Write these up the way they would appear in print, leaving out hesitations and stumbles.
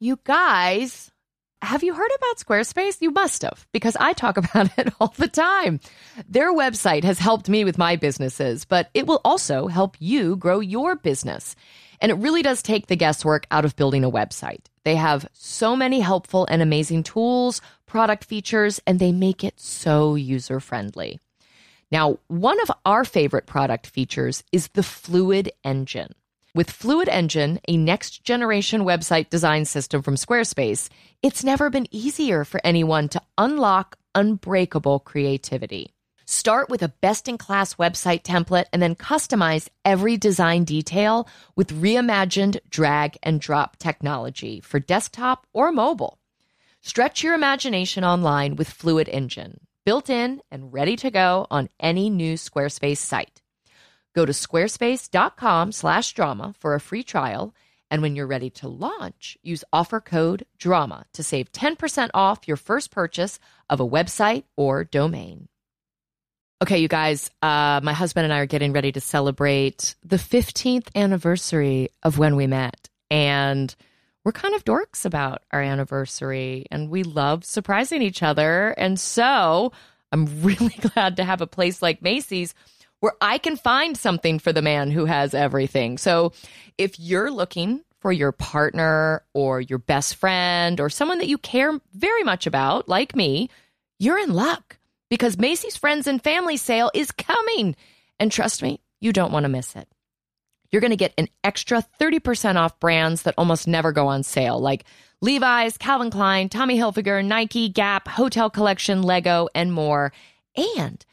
You guys, have you heard about Squarespace? You must have, because I talk about it all the time. Their website has helped me with my businesses, but it will also help you grow your business. And it really does take the guesswork out of building a website. They have so many helpful and amazing tools, product features, and they make it so user-friendly. Now, one of our favorite product features is the Fluid Engine. With Fluid Engine, a next-generation website design system from Squarespace, it's never been easier for anyone to unlock unbreakable creativity. Start with a best-in-class website template and then customize every design detail with reimagined drag-and-drop technology for desktop or mobile. Stretch your imagination online with Fluid Engine, built in and ready to go on any new Squarespace site. Go to squarespace.com/drama for a free trial, and when you're ready to launch, use offer code DRAMA to save 10% off your first purchase of a website or domain. Okay, you guys, my husband and I are getting ready to celebrate the 15th anniversary of when we met, and we're kind of dorks about our anniversary, and we love surprising each other, and so I'm really glad to have a place like Macy's where I can find something for the man who has everything. So if you're looking for your partner or your best friend or someone that you care very much about, like me, you're in luck because Macy's Friends and Family Sale is coming. And trust me, you don't want to miss it. You're going to get an extra 30% off brands that almost never go on sale, like Levi's, Calvin Klein, Tommy Hilfiger, Nike, Gap, Hotel Collection, Lego, and more. And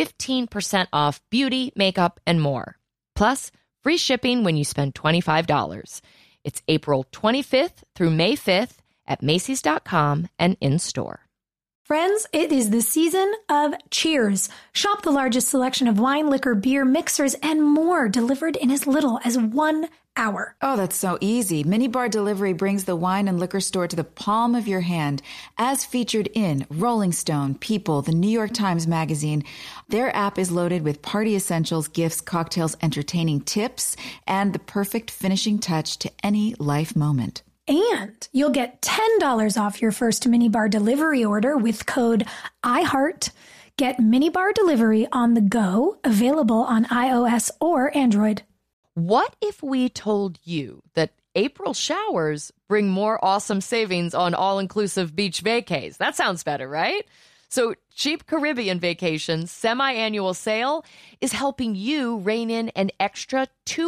15% off beauty, makeup, and more. Plus, free shipping when you spend $25. It's April 25th through May 5th at Macys.com and in-store. Friends, it is the season of Cheers. Shop the largest selection of wine, liquor, beer, mixers, and more delivered in as little as 1 hour. Oh, that's so easy. Minibar Delivery brings the wine and liquor store to the palm of your hand, as featured in Rolling Stone, People, the New York Times Magazine. Their app is loaded with party essentials, gifts, cocktails, entertaining tips, and the perfect finishing touch to any life moment. And you'll get $10 off your first Minibar Delivery order with code IHEART. Get Minibar Delivery on the go, available on iOS or Android. What if we told you that April showers bring more awesome savings on all-inclusive beach vacays? That sounds better, right? So Cheap Caribbean Vacations semi-annual sale is helping you rein in an extra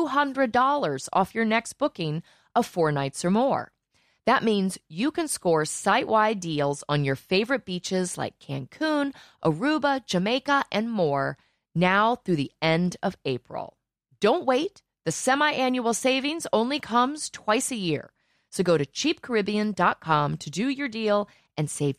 $200 off your next booking of 4 nights or more. That means you can score site-wide deals on your favorite beaches like Cancun, Aruba, Jamaica, and more now through the end of April. Don't wait. The semi-annual savings only comes twice a year. So go to cheapcaribbean.com to do your deal and save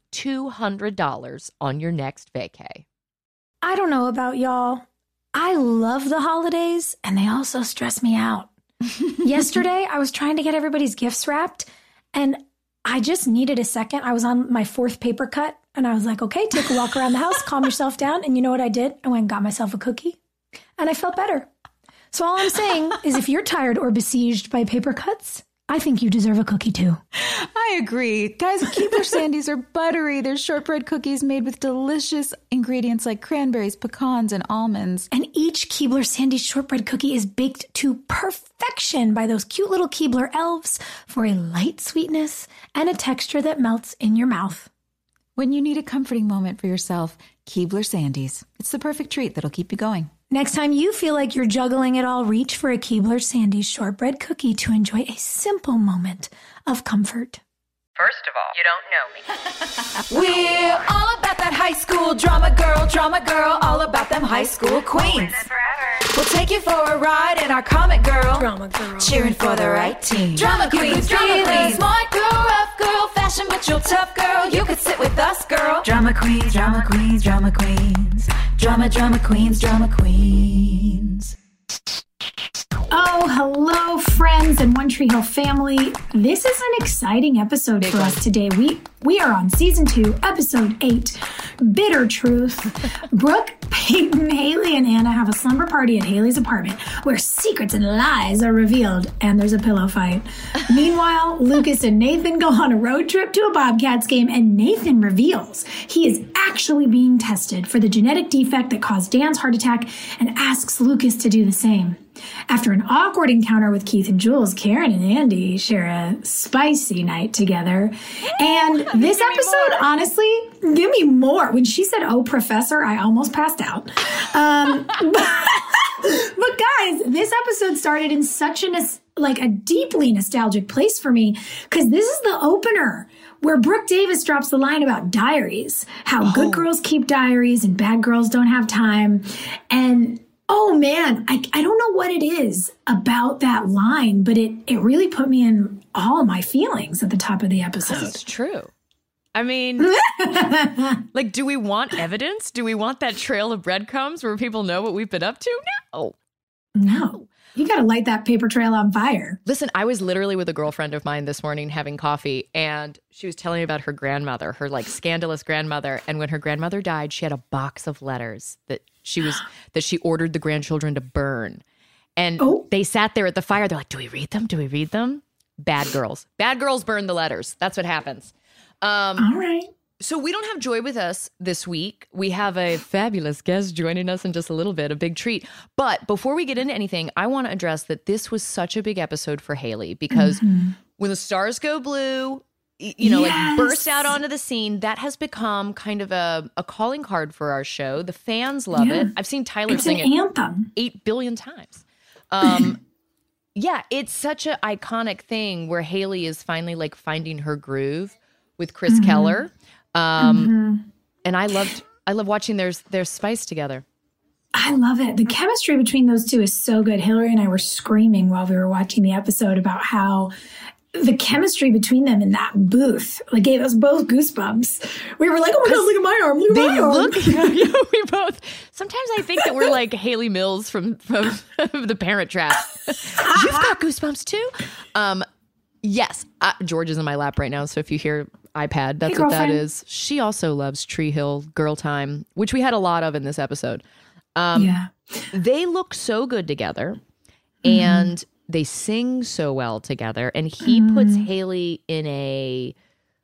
$200 on your next vacay. I don't know about y'all. I love the holidays, and they also stress me out. Yesterday, I was trying to get everybody's gifts wrapped, and I just needed a second. I was on my 4th paper cut, and I was like, okay, take a walk around the house, calm yourself down. And you know what I did? I went and got myself a cookie, and I felt better. So all I'm saying is if you're tired or besieged by paper cuts, I think you deserve a cookie too. I agree. Guys, Keebler Sandies are buttery. They're shortbread cookies made with delicious ingredients like cranberries, pecans, and almonds. And each Keebler Sandies shortbread cookie is baked to perfection by those cute little Keebler elves for a light sweetness and a texture that melts in your mouth. When you need a comforting moment for yourself, Keebler Sandies. It's the perfect treat that'll keep you going. Next time you feel like you're juggling it all, reach for a Keebler Sandies shortbread cookie to enjoy a simple moment of comfort. First of all, you don't know me. We're all about that high school drama girl, all about them high school queens. We'll take you for a ride in our comic girl, Drama girl, cheering for the right team. Drama queens, smart girl, rough girl, fashion but you're tough girl. You could sit with us, girl. Drama queens, drama queens, drama queens. Drama queens, drama queens. Oh, hello, friends and One Tree Hill family. This is an exciting episode for us today. We are on season 2, episode 8, Bitter Truth. Brooke, Peyton, Haley, and Anna have a slumber party at Haley's apartment where secrets and lies are revealed, and there's a pillow fight. Meanwhile, Lucas and Nathan go on a road trip to a Bobcats game, and Nathan reveals he is actually being tested for the genetic defect that caused Dan's heart attack and asks Lucas to do the same. After an awkward encounter with Keith and Jules, Karen and Andy share a spicy night together. And this episode, honestly, give me more. When she said, "Oh, Professor," I almost passed out. But guys, this episode started in such a deeply nostalgic place for me, because this is the opener where Brooke Davis drops the line about diaries, how good girls keep diaries and bad girls don't have time. And oh man, I don't know what it is about that line, but it really put me in all my feelings at the top of the episode. It's true. I mean, like, do we want evidence? Do we want that trail of breadcrumbs where people know what we've been up to? No. You got to light that paper trail on fire. Listen, I was literally with a girlfriend of mine this morning having coffee, and she was telling me about her grandmother, her like scandalous grandmother. And when her grandmother died, she had a box of letters that she ordered the grandchildren to burn. And they sat there at the fire. They're like, "Do we read them? Do we read them?" Bad girls. Bad girls burn the letters. That's what happens. All right. So we don't have Joy with us this week. We have a fabulous guest joining us in just a little bit, a big treat. But before we get into anything, I want to address that this was such a big episode for Haley, because when the stars go blue, like burst out onto the scene, that has become kind of a calling card for our show. The fans love it. I've seen Tyler sing it anthem 8 billion times. It's such an iconic thing where Haley is finally like finding her groove with Chris Keller. And I love watching their spice together. I love it. The chemistry between those two is so good. Hillary and I were screaming while we were watching the episode about how the chemistry between them in that booth gave us both goosebumps. We were like, "Oh my God, look at my arm! Look at my arm!" We both. Sometimes I think that we're like Haley Mills from The Parent Trap. You've got goosebumps too. Yes, George is in my lap right now, so if you hear iPad, that's what that is. She also loves Tree Hill Girl Time, which we had a lot of in this episode. They look so good together, and they sing so well together, and he puts Haley in a,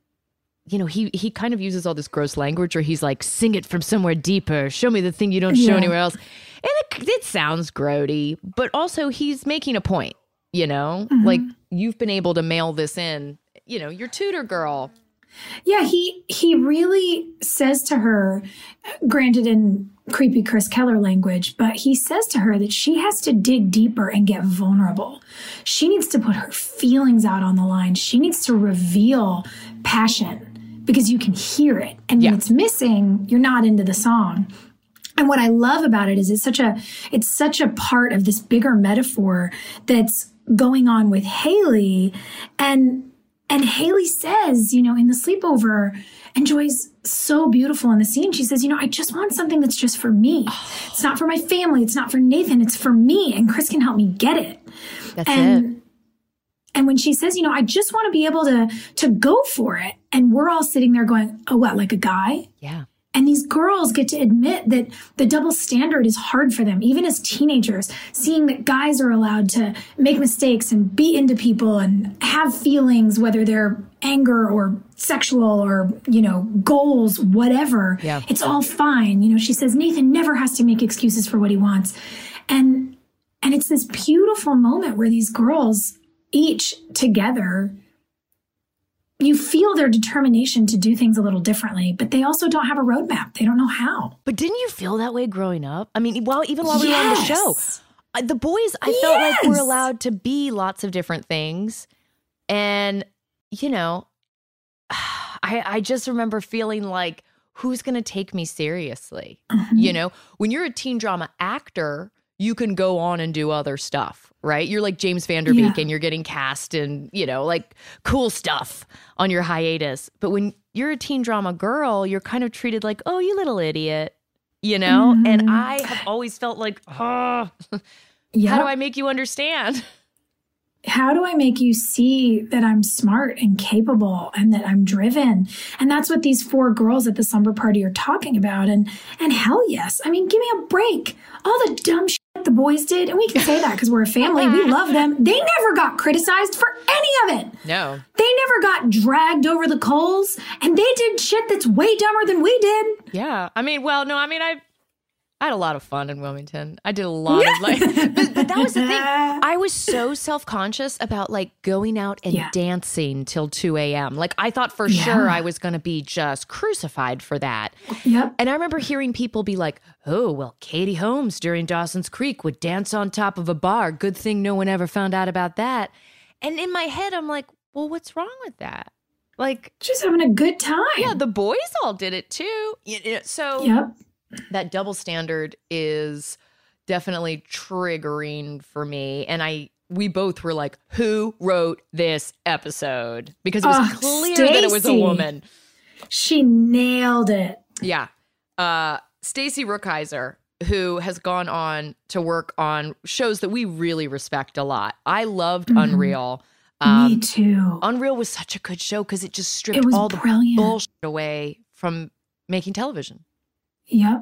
he kind of uses all this gross language where he's like, "Sing it from somewhere deeper, show me the thing you don't show anywhere else," and it sounds grody, but also he's making a point, like, you've been able to mail this in, your tutor girl. Yeah, he really says to her, granted in creepy Chris Keller language, but he says to her that she has to dig deeper and get vulnerable. She needs to put her feelings out on the line. She needs to reveal passion, because you can hear it. And when it's missing, you're not into the song. And what I love about it is it's such a part of this bigger metaphor that's going on with Haley. And Haley says, in the sleepover, and Joy's so beautiful in the scene. She says, "I just want something that's just for me. It's not for my family. It's not for Nathan. It's for me. And Chris can help me get it." That's it. And when she says, "I just want to be able to go for it." And we're all sitting there going, "Oh, what, like a guy?" Yeah. And these girls get to admit that the double standard is hard for them, even as teenagers, seeing that guys are allowed to make mistakes and be into people and have feelings, whether they're anger or sexual or, goals, whatever. Yeah. It's all fine. She says Nathan never has to make excuses for what he wants. And it's this beautiful moment where these girls each together, you feel their determination to do things a little differently, but they also don't have a roadmap. They don't know how. But didn't you feel that way growing up? I mean, even while we were on the show, the boys, I felt like were allowed to be lots of different things. And, I just remember feeling like, who's going to take me seriously? When you're a teen drama actor, you can go on and do other stuff, right? You're like James Van Der Beek and you're getting cast in, like cool stuff on your hiatus. But when you're a teen drama girl, you're kind of treated like, "Oh, you little idiot," And I have always felt like, Yep. How do I make you understand? How do I make you see that I'm smart and capable and that I'm driven? And that's what these 4 girls at the slumber party are talking about. And hell yes. I mean, give me a break. All the dumb shit the boys did, and we can say that because we're a family. We love them. They never got criticized for any of it. No. They never got dragged over the coals, and they did shit that's way dumber than we did. Yeah. I mean, I had a lot of fun in Wilmington. I did a lot of but that was the thing. I was so self-conscious about like going out and dancing till 2 a.m. Like I thought for sure I was going to be just crucified for that. Yep. And I remember hearing people be like, oh, well, Katie Holmes during Dawson's Creek would dance on top of a bar. Good thing no one ever found out about that. And in my head, I'm like, well, what's wrong with that? Like just having a good time. Yeah, the boys all did it too. So yep. That double standard is definitely triggering for me. And we both were like, who wrote this episode? Because it was clear that it was a woman. She nailed it. Yeah. Stacey Rookheiser, who has gone on to work on shows that we really respect a lot. I loved Unreal. Me too. Unreal was such a good show because it just stripped all the bullshit away from making television. Yep.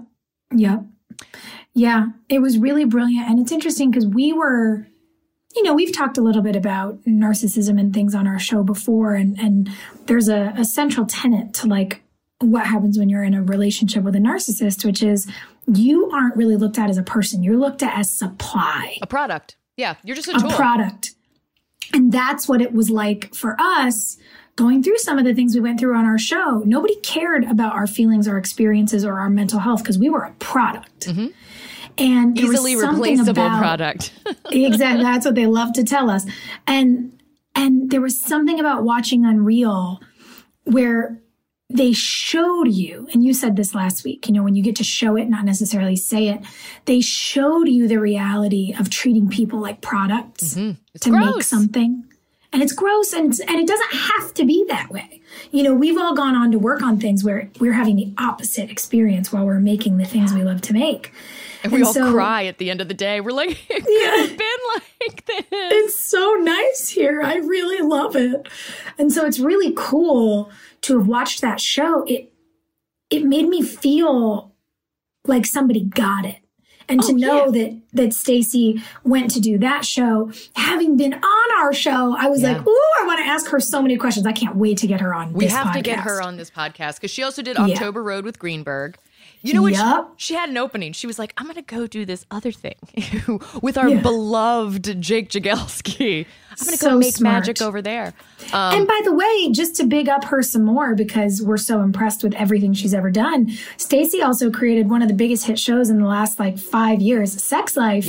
Yeah, it was really brilliant. And it's interesting because we've talked a little bit about narcissism and things on our show before. And there's a central tenet to like what happens when you're in a relationship with a narcissist, which is you aren't really looked at as a person. You're looked at as supply. A product. Yeah, you're just a tool. A product. And that's what it was like for us going through some of the things we went through on our show. Nobody cared about our feelings or experiences or our mental health because we were a product. Mm-hmm. And easily replaceable product. Exactly. That's what they love to tell us. And there was something about watching Unreal where they showed you, and you said this last week, when you get to show it, not necessarily say it, they showed you the reality of treating people like products to make something. And it's gross, and it doesn't have to be that way. We've all gone on to work on things where we're having the opposite experience while we're making the things we love to make. And we all cry at the end of the day. We're like, it could have been like this. It's so nice here. I really love it. And so it's really cool to have watched that show. It made me feel like somebody got it. And to know that Stacey went to do that show, having been on our show, I was like, ooh, I want to ask her so many questions. I can't wait to get her on this podcast. We have to get her on this podcast because she also did October Road with Greenberg. You know what? She had an opening. She was like, I'm going to go do this other thing with our beloved Jake Jagelski. I'm going to go make magic over there. And by the way, just to big up her some more, because we're so impressed with everything she's ever done, Stacey also created one of the biggest hit shows in the last 5 years. Sex Life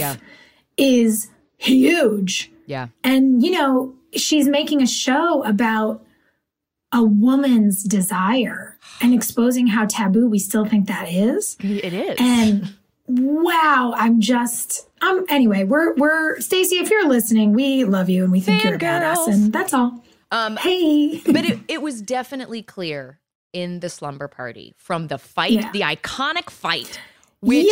is huge. Yeah. And, she's making a show about a woman's desire and exposing how taboo we still think that is. It is. And wow, anyway, we're Stacey, if you're listening, we love you and we think you're a badass, and that's all. Hey. But it was definitely clear in the slumber party from the fight, the iconic fight, which,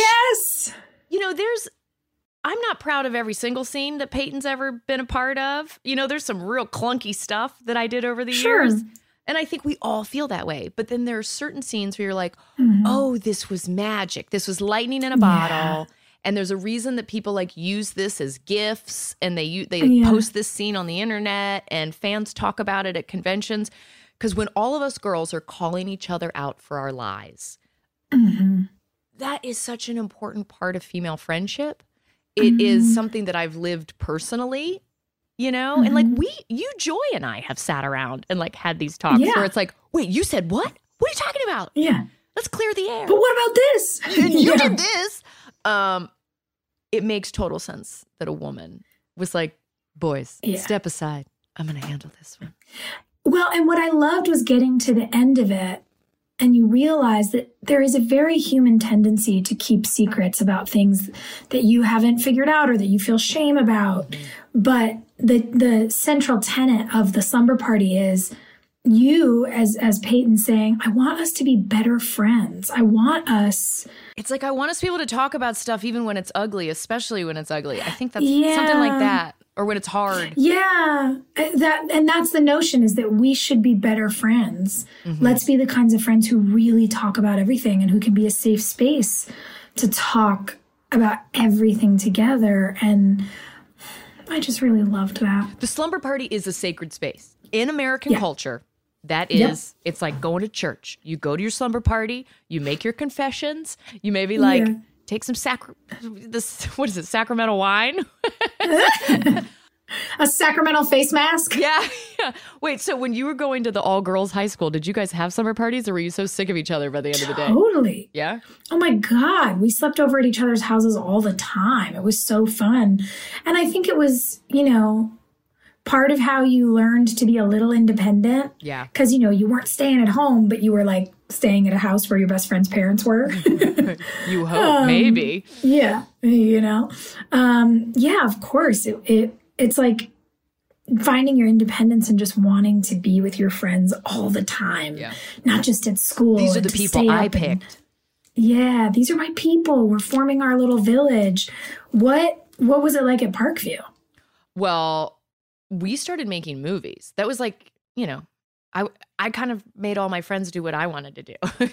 I'm not proud of every single scene that Peyton's ever been a part of. There's some real clunky stuff that I did over the years. And I think we all feel that way. But then there are certain scenes where you're like, oh, this was magic. This was lightning in a bottle. And there's a reason that people use this as GIFs, and they post this scene on the internet, and fans talk about it at conventions. Because when all of us girls are calling each other out for our lies, that is such an important part of female friendship. It is something that I've lived personally. And Joy and I have sat around and had these talks where it's like, wait, you said what? What are you talking about? Yeah. Let's clear the air. But what about this? You did this. It makes total sense that a woman was like, boys, step aside. I'm going to handle this one. Well, and what I loved was getting to the end of it, and you realize that there is a very human tendency to keep secrets about things that you haven't figured out or that you feel shame about. But the central tenet of the slumber party is you as Peyton saying, I want us to be better friends. I want us. It's like, I want us to be able to talk about stuff even when it's ugly, especially when it's ugly. I think that's something like that. Or when it's hard. Yeah. That's the notion, is that we should be better friends. Mm-hmm. Let's be the kinds of friends who really talk about everything and who can be a safe space to talk about everything together. And I just really loved that. The slumber party is a sacred space. In American culture, that is, it's like going to church. You go to your slumber party, you make your confessions, you maybe take some sacramental wine? A sacramental face mask? Yeah. Wait, so when you were going to the all-girls high school, did you guys have summer parties, or were you so sick of each other by the end of the day? Totally. Yeah? Oh my God. We slept over at each other's houses all the time. It was so fun. And I think it was, part of how you learned to be a little independent. Yeah. Because, you weren't staying at home, but you were like staying at a house where your best friend's parents were. You hope, maybe. Yeah. Yeah, of course. It's like finding your independence and just wanting to be with your friends all the time. Yeah. Not just at school. These are the people I picked. These are my people. We're forming our little village. What was it like at Parkview? Well, we started making movies. That was like, I kind of made all my friends do what I wanted to do.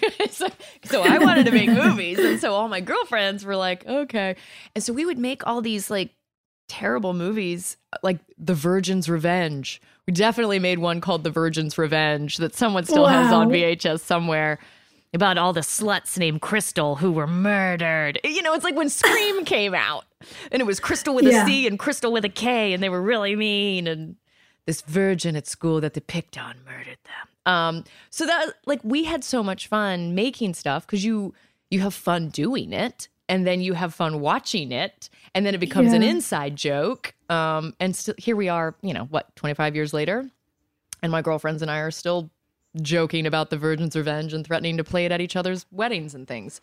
so I wanted to make movies. And so all my girlfriends were like, okay. And so we would make all these like terrible movies, like The Virgin's Revenge. We definitely made one called The Virgin's Revenge that someone still has on VHS somewhere, about all the sluts named Crystal who were murdered. It's like when Scream came out, and it was Crystal with a C and Crystal with a K, and they were really mean, and this virgin at school that they picked on murdered them. So that, like, we had so much fun making stuff, because you have fun doing it, and then you have fun watching it, and then it becomes an inside joke. And still, here we are, 25 years later, and my girlfriends and I are still joking about The Virgin's Revenge and threatening to play it at each other's weddings and things.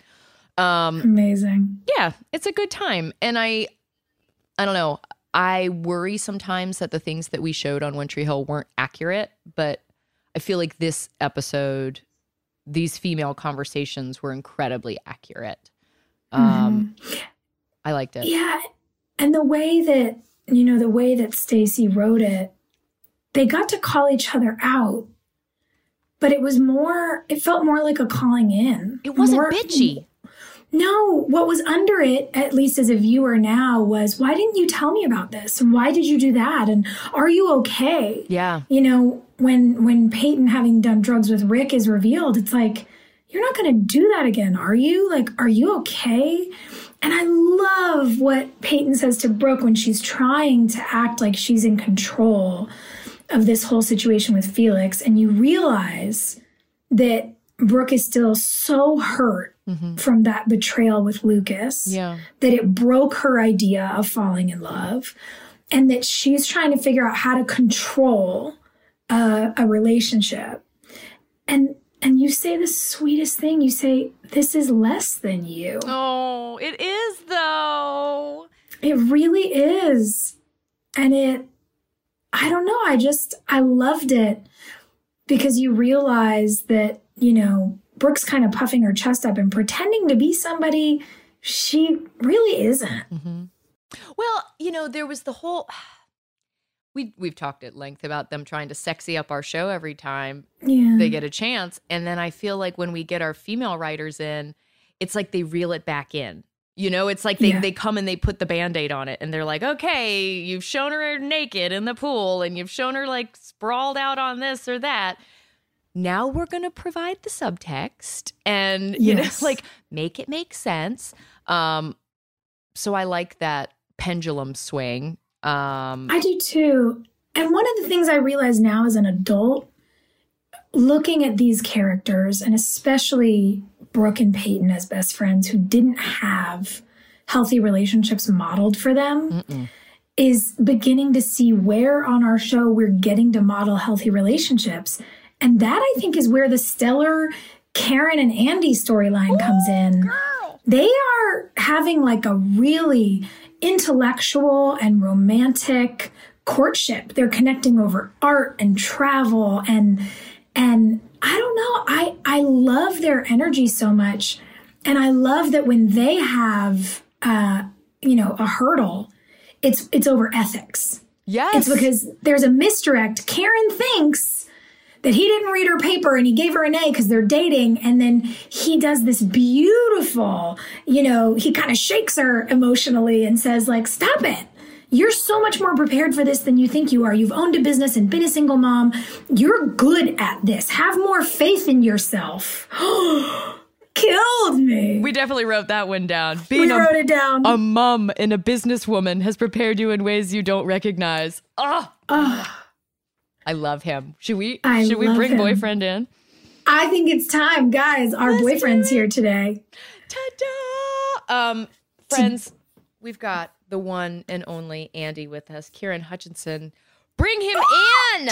Amazing. Yeah, it's a good time. And I don't know, I worry sometimes that the things that we showed on One Tree Hill weren't accurate, but I feel like this episode, these female conversations were incredibly accurate. I liked it. Yeah. And the way that Stacey wrote it, they got to call each other out. But it felt more like a calling in. It wasn't bitchy. No, what was under it, at least as a viewer now, was, why didn't you tell me about this? And why did you do that? And are you okay? Yeah. When Peyton, having done drugs with Rick, is revealed, it's like, you're not going to do that again, are you? Like, are you okay? And I love what Peyton says to Brooke when she's trying to act like she's in control of this whole situation with Felix, and you realize that Brooke is still so hurt from that betrayal with Lucas, that it broke her idea of falling in love, and that she's trying to figure out how to control a relationship. And you say the sweetest thing. You say, this is less than you. Oh, it is, though. It really is. And I don't know. I loved it, because you realize that, Brooke's kind of puffing her chest up and pretending to be somebody she really isn't. Mm-hmm. Well, there was the whole, we've talked at length about them trying to sexy up our show every time they get a chance. And then I feel like when we get our female writers in, it's like they reel it back in. It's like they come and they put the Band-Aid on it, and they're like, okay, you've shown her naked in the pool, and you've shown her like sprawled out on this or that. Now we're going to provide the subtext and, make it make sense. So I like that pendulum swing. I do too. And one of the things I realize now as an adult, looking at these characters, and especially Brooke and Peyton as best friends who didn't have healthy relationships modeled for them, is beginning to see where on our show we're getting to model healthy relationships. And that, I think, is where the stellar Karen and Andy storyline comes in. Girl. They are having like a really intellectual and romantic courtship. They're connecting over art and travel, and energy so much. And I love that when they have, a hurdle, it's over ethics. Yes. It's because there's a misdirect. Karen thinks that he didn't read her paper and he gave her an A because they're dating. And then he does this beautiful, he kind of shakes her emotionally and says, like, stop it. You're so much more prepared for this than you think you are. You've owned a business and been a single mom. You're good at this. Have more faith in yourself. Killed me. We definitely wrote that one down. We wrote it down. A mom and a businesswoman has prepared you in ways you don't recognize. I love him. Should we bring boyfriend in? I think it's time, guys. Our boyfriend's here today. Ta-da! Friends, we've got the one and only Andy with us, Kieran Hutchinson. Bring him in!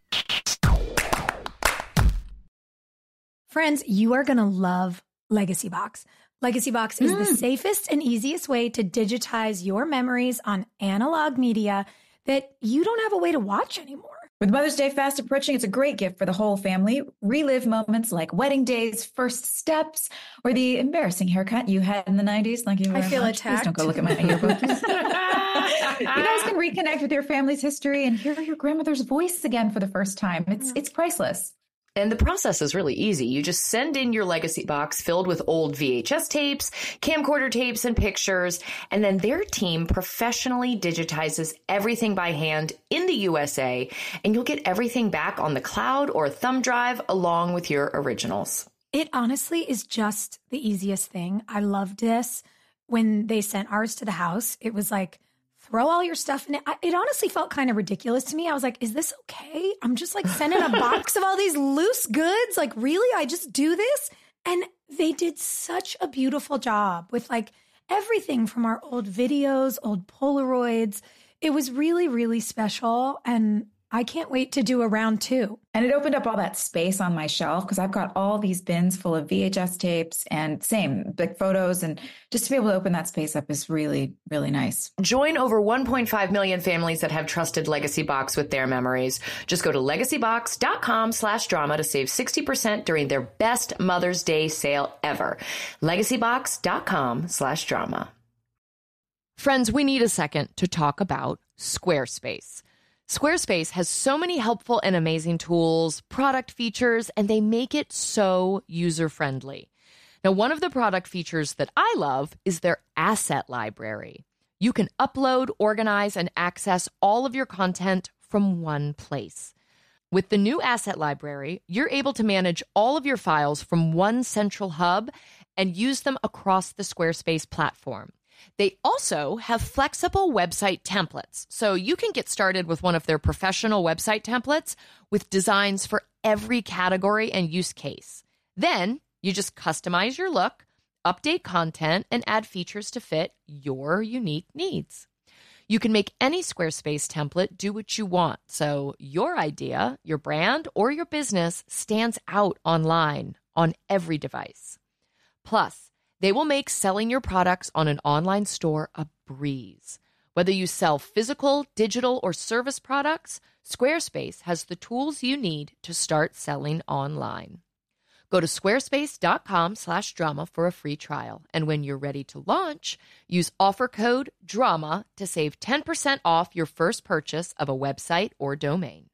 Friends, you are going to love Legacy Box. Legacy Box is the safest and easiest way to digitize your memories on analog media that you don't have a way to watch anymore. With Mother's Day fast approaching, it's a great gift for the whole family. Relive moments like wedding days, first steps, or the embarrassing haircut you had in the 90s. Like you I feel attacked. Please don't go look at my yearbook. You guys can reconnect with your family's history and hear your grandmother's voice again for the first time. It's priceless. And the process is really easy. You just send in your legacy box filled with old VHS tapes, camcorder tapes, and pictures, and then their team professionally digitizes everything by hand in the USA, and you'll get everything back on the cloud or thumb drive along with your originals. It honestly is just the easiest thing. I loved this. When they sent ours to the house, it was like, throw all your stuff in it. It honestly felt kind of ridiculous to me. I was like, is this okay? I'm just like sending a box of all these loose goods. Like, really? I just do this? And they did such a beautiful job with like everything from our old videos, old Polaroids. It was really, really special. And I can't wait to do a round 2. And it opened up all that space on my shelf because I've got all these bins full of VHS tapes and big photos. And just to be able to open that space up is really, really nice. Join over 1.5 million families that have trusted Legacy Box with their memories. Just go to legacybox.com/drama to save 60% during their best Mother's Day sale ever. legacybox.com/drama. Friends, we need a second to talk about Squarespace. Squarespace has so many helpful and amazing tools, product features, and they make it so user-friendly. Now, one of the product features that I love is their asset library. You can upload, organize, and access all of your content from one place. With the new asset library, you're able to manage all of your files from one central hub and use them across the Squarespace platform. They also have flexible website templates, so you can get started with one of their professional website templates with designs for every category and use case. Then you just customize your look, update content, and add features to fit your unique needs. You can make any Squarespace template do what you want, so your idea, your brand, or your business stands out online on every device. Plus, they will make selling your products on an online store a breeze. Whether you sell physical, digital, or service products, Squarespace has the tools you need to start selling online. Go to squarespace.com/drama for a free trial. And when you're ready to launch, use offer code DRAMA to save 10% off your first purchase of a website or domain.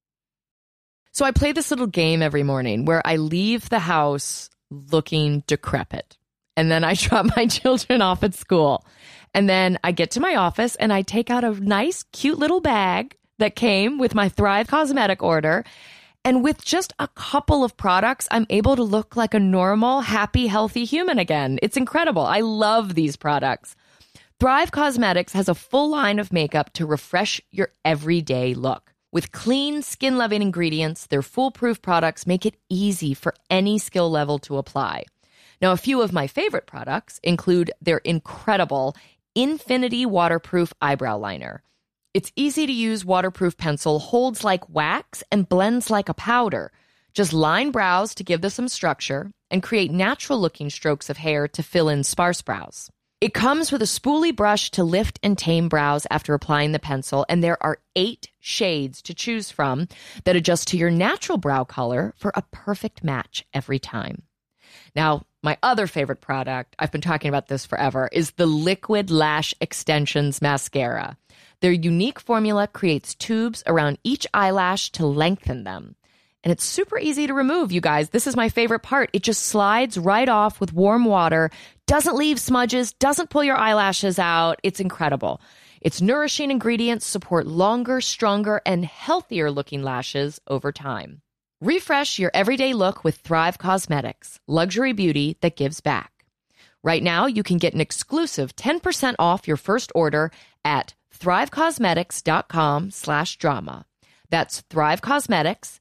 So I play this little game every morning where I leave the house looking decrepit. And then I drop my children off at school. And then I get to my office and I take out a nice, cute little bag that came with my Thrive Cosmetic order. And with just a couple of products, I'm able to look like a normal, happy, healthy human again. It's incredible. I love these products. Thrive Cosmetics has a full line of makeup to refresh your everyday look. With clean, skin-loving ingredients, their foolproof products make it easy for any skill level to apply. Now, a few of my favorite products include their incredible Infinity Waterproof Eyebrow Liner. Its easy-to-use waterproof pencil holds like wax and blends like a powder. Just line brows to give them some structure and create natural-looking strokes of hair to fill in sparse brows. It comes with a spoolie brush to lift and tame brows after applying the pencil, and there are 8 shades to choose from that adjust to your natural brow color for a perfect match every time. Now, my other favorite product, I've been talking about this forever, is the Liquid Lash Extensions Mascara. Their unique formula creates tubes around each eyelash to lengthen them. And it's super easy to remove, you guys. This is my favorite part. It just slides right off with warm water, doesn't leave smudges, doesn't pull your eyelashes out. It's incredible. Its nourishing ingredients support longer, stronger, and healthier looking lashes over time. Refresh your everyday look with Thrive Causemetics, luxury beauty that gives back. Right now, you can get an exclusive 10% off your first order at thrivecausemetics.com/drama. That's Thrive Causemetics,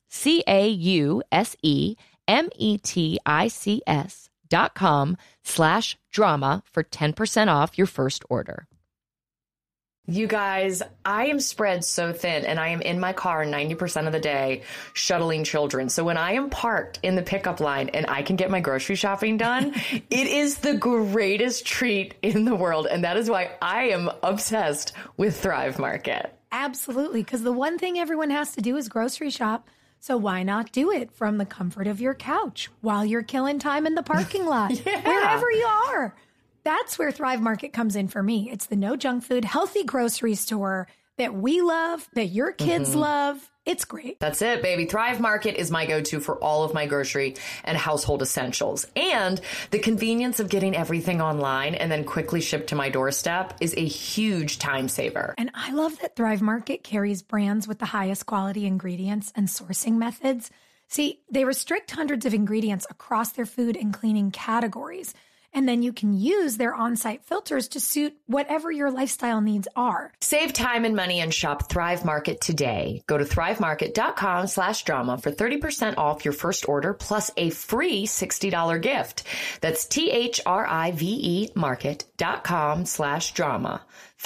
CAUSEMETICS.com/drama for 10% off your first order. You guys, I am spread so thin, and I am in my car 90% of the day shuttling children. So when I am parked in the pickup line and I can get my grocery shopping done, it is the greatest treat in the world. And that is why I am obsessed with Thrive Market. Absolutely, because the one thing everyone has to do is grocery shop. So why not do it from the comfort of your couch while you're killing time in the parking lot, wherever you are? That's where Thrive Market comes in for me. It's the no junk food, healthy grocery store that we love, that your kids love. It's great. That's it, baby. Thrive Market is my go-to for all of my grocery and household essentials. And the convenience of getting everything online and then quickly shipped to my doorstep is a huge time saver. And I love that Thrive Market carries brands with the highest quality ingredients and sourcing methods. See, they restrict hundreds of ingredients across their food and cleaning categories. And then you can use their on-site filters to suit whatever your lifestyle needs are. Save time and money and shop Thrive Market today. Go to thrivemarket.com/drama for 30% off your first order plus a free $60 gift. That's THRIVE market.com/drama.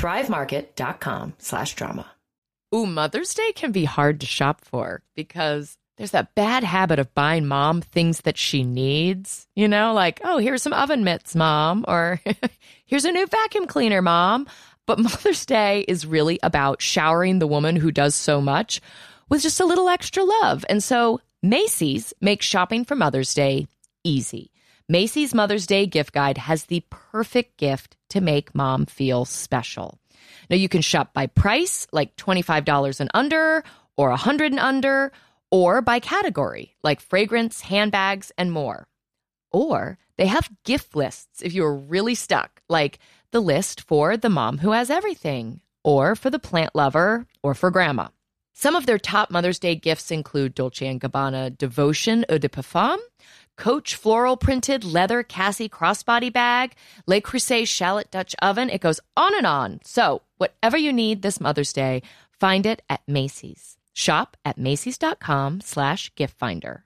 thrivemarket.com/drama. Ooh, Mother's Day can be hard to shop for because there's that bad habit of buying mom things that she needs, you know, like, oh, here's some oven mitts, mom, or here's a new vacuum cleaner, mom. But Mother's Day is really about showering the woman who does so much with just a little extra love. And so Macy's makes shopping for Mother's Day easy. Macy's Mother's Day gift guide has the perfect gift to make mom feel special. Now, you can shop by price, like $25 and under, or $100 and under, or by category, like fragrance, handbags, and more. Or they have gift lists if you're really stuck, like the list for the mom who has everything, or for the plant lover, or for grandma. Some of their top Mother's Day gifts include Dolce & Gabbana Devotion Eau de Parfum, Coach floral printed leather Cassie crossbody bag, Le Creuset shallot Dutch oven. It goes on and on. So whatever you need this Mother's Day, find it at Macy's. Shop at Macy's.com/gift finder.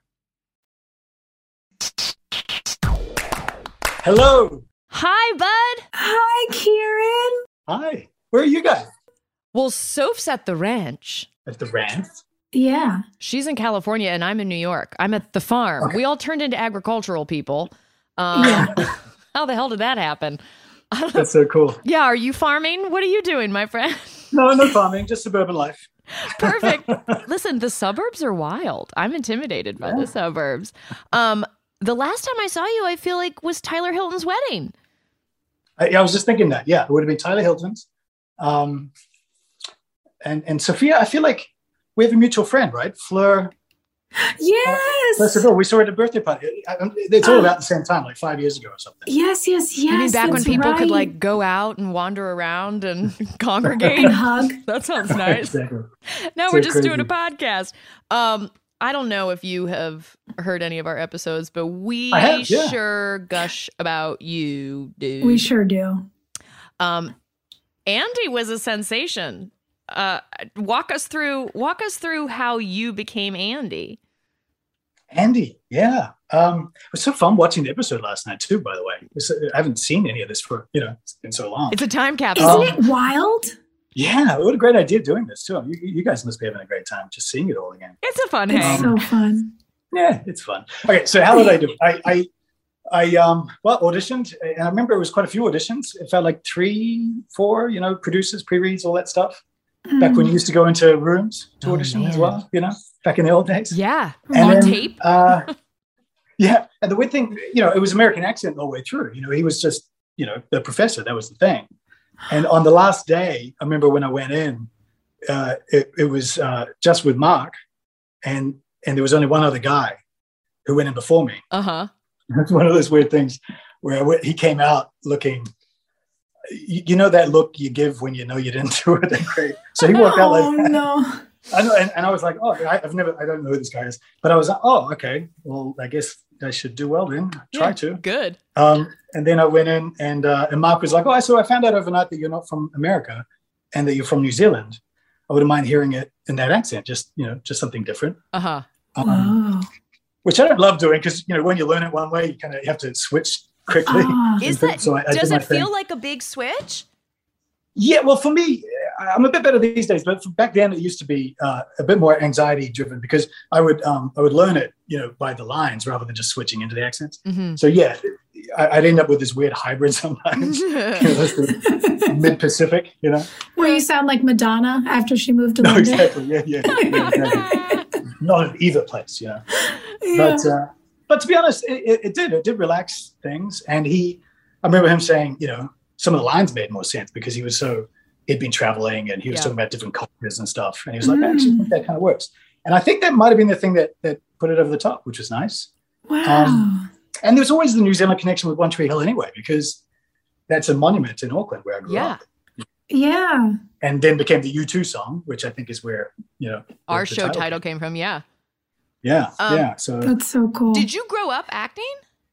Hello. Hi, bud. Hi, Kieran. Hi. Where are you guys? Well, Soph's at the ranch. At the ranch? Yeah. She's in California and I'm in New York. I'm at the farm. Okay. We all turned into agricultural people. Yeah. How the hell did that happen? That's so cool. Yeah, are you farming? What are you doing, my friend? No farming, just suburban life. Perfect. Listen, the suburbs are wild. I'm intimidated by the suburbs. The last time I saw you, I feel like was Tyler Hilton's wedding. I was just thinking that. Yeah, it would have been Tyler Hilton's. And Sophia, I feel like we have a mutual friend, right? Fleur. Yes. Fleur Seville. We saw her at a birthday party. It's all about the same time, like 5 years ago or something. Yes. You mean back when that's people could right. like go out and wander around and congregate? And hug. That sounds nice. Exactly. Now So we're just crazy. doing a podcast. I don't know if you have heard any of our episodes, but we I have, yeah. sure gush about you, dude. We sure do. Andy was a sensation. Walk us through how you became Andy. Andy, yeah. It was so fun watching the episode last night too, by the way. I haven't seen any of this for, it's been so long. It's a time capsule. Isn't it wild? Yeah, what a great idea doing this too. You guys must be having a great time just seeing it all again. It's a fun It's hang. so fun. Yeah, it's fun. Okay, so how did I do? I auditioned, and I remember it was quite a few auditions. It felt like 3, 4, producers, pre-reads, all that stuff. Back when you used to go into rooms to audition as well, back in the old days. Yeah, And on then, tape. Yeah. And the weird thing, it was American accent all the way through. He was just, the professor. That was the thing. And on the last day, I remember when I went in, it was just with Mark, and there was only one other guy who went in before me. Uh-huh. It's one of those weird things where he came out looking, that look you give when you know you didn't do it that great. So he walked out like that. No. I know, and I was like, I don't know who this guy is, but I was like, oh, okay, well, I guess I should do well then. Try to. Good. And then I went in, and Mark was like, so I found out overnight that you're not from America, and that you're from New Zealand. I wouldn't mind hearing it in that accent, just something different. Uh-huh. Which I don't love doing because when you learn it one way, you have to switch quickly. Does it feel like a big switch? Yeah, well, for me, I'm a bit better these days, but back then it used to be a bit more anxiety driven because I would learn it, by the lines rather than just switching into the accents. Mm-hmm. So yeah, I'd end up with this weird hybrid sometimes, mid-Pacific, Where you sound like Madonna after she moved to London. Exactly, yeah, exactly. Not at either place, Yeah. But to be honest, it did relax things, and I remember him saying, some of the lines made more sense because he'd been traveling and he was talking about different cultures and stuff. And he was like, I actually think that kind of works. And I think that might've been the thing that put it over the top, which was nice. Wow. And there was always the New Zealand connection with One Tree Hill anyway, because that's a monument in Auckland where I grew up. Yeah. And then became the U2 song, which I think is where, our the show title came from. Yeah. Yeah. So that's so cool. Did you grow up acting?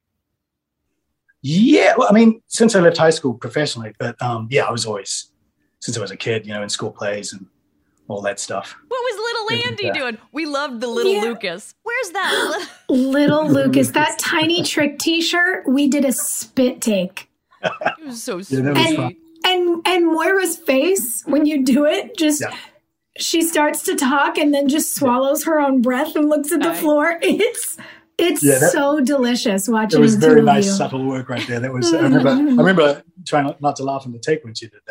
Yeah, well, I mean, since I left high school professionally, but I was always, since I was a kid, in school plays and all that stuff. What was little Andy doing? We loved the little Lucas. Where's that little Lucas? That tiny trick T-shirt. We did a spit take. It was so sweet. That was fun. And Moira's face when you do it, she starts to talk and then just swallows her own breath and looks at the floor. It's so delicious watching. It was very nice, you. subtle work right there. That was. I remember trying not to laugh in the take when she did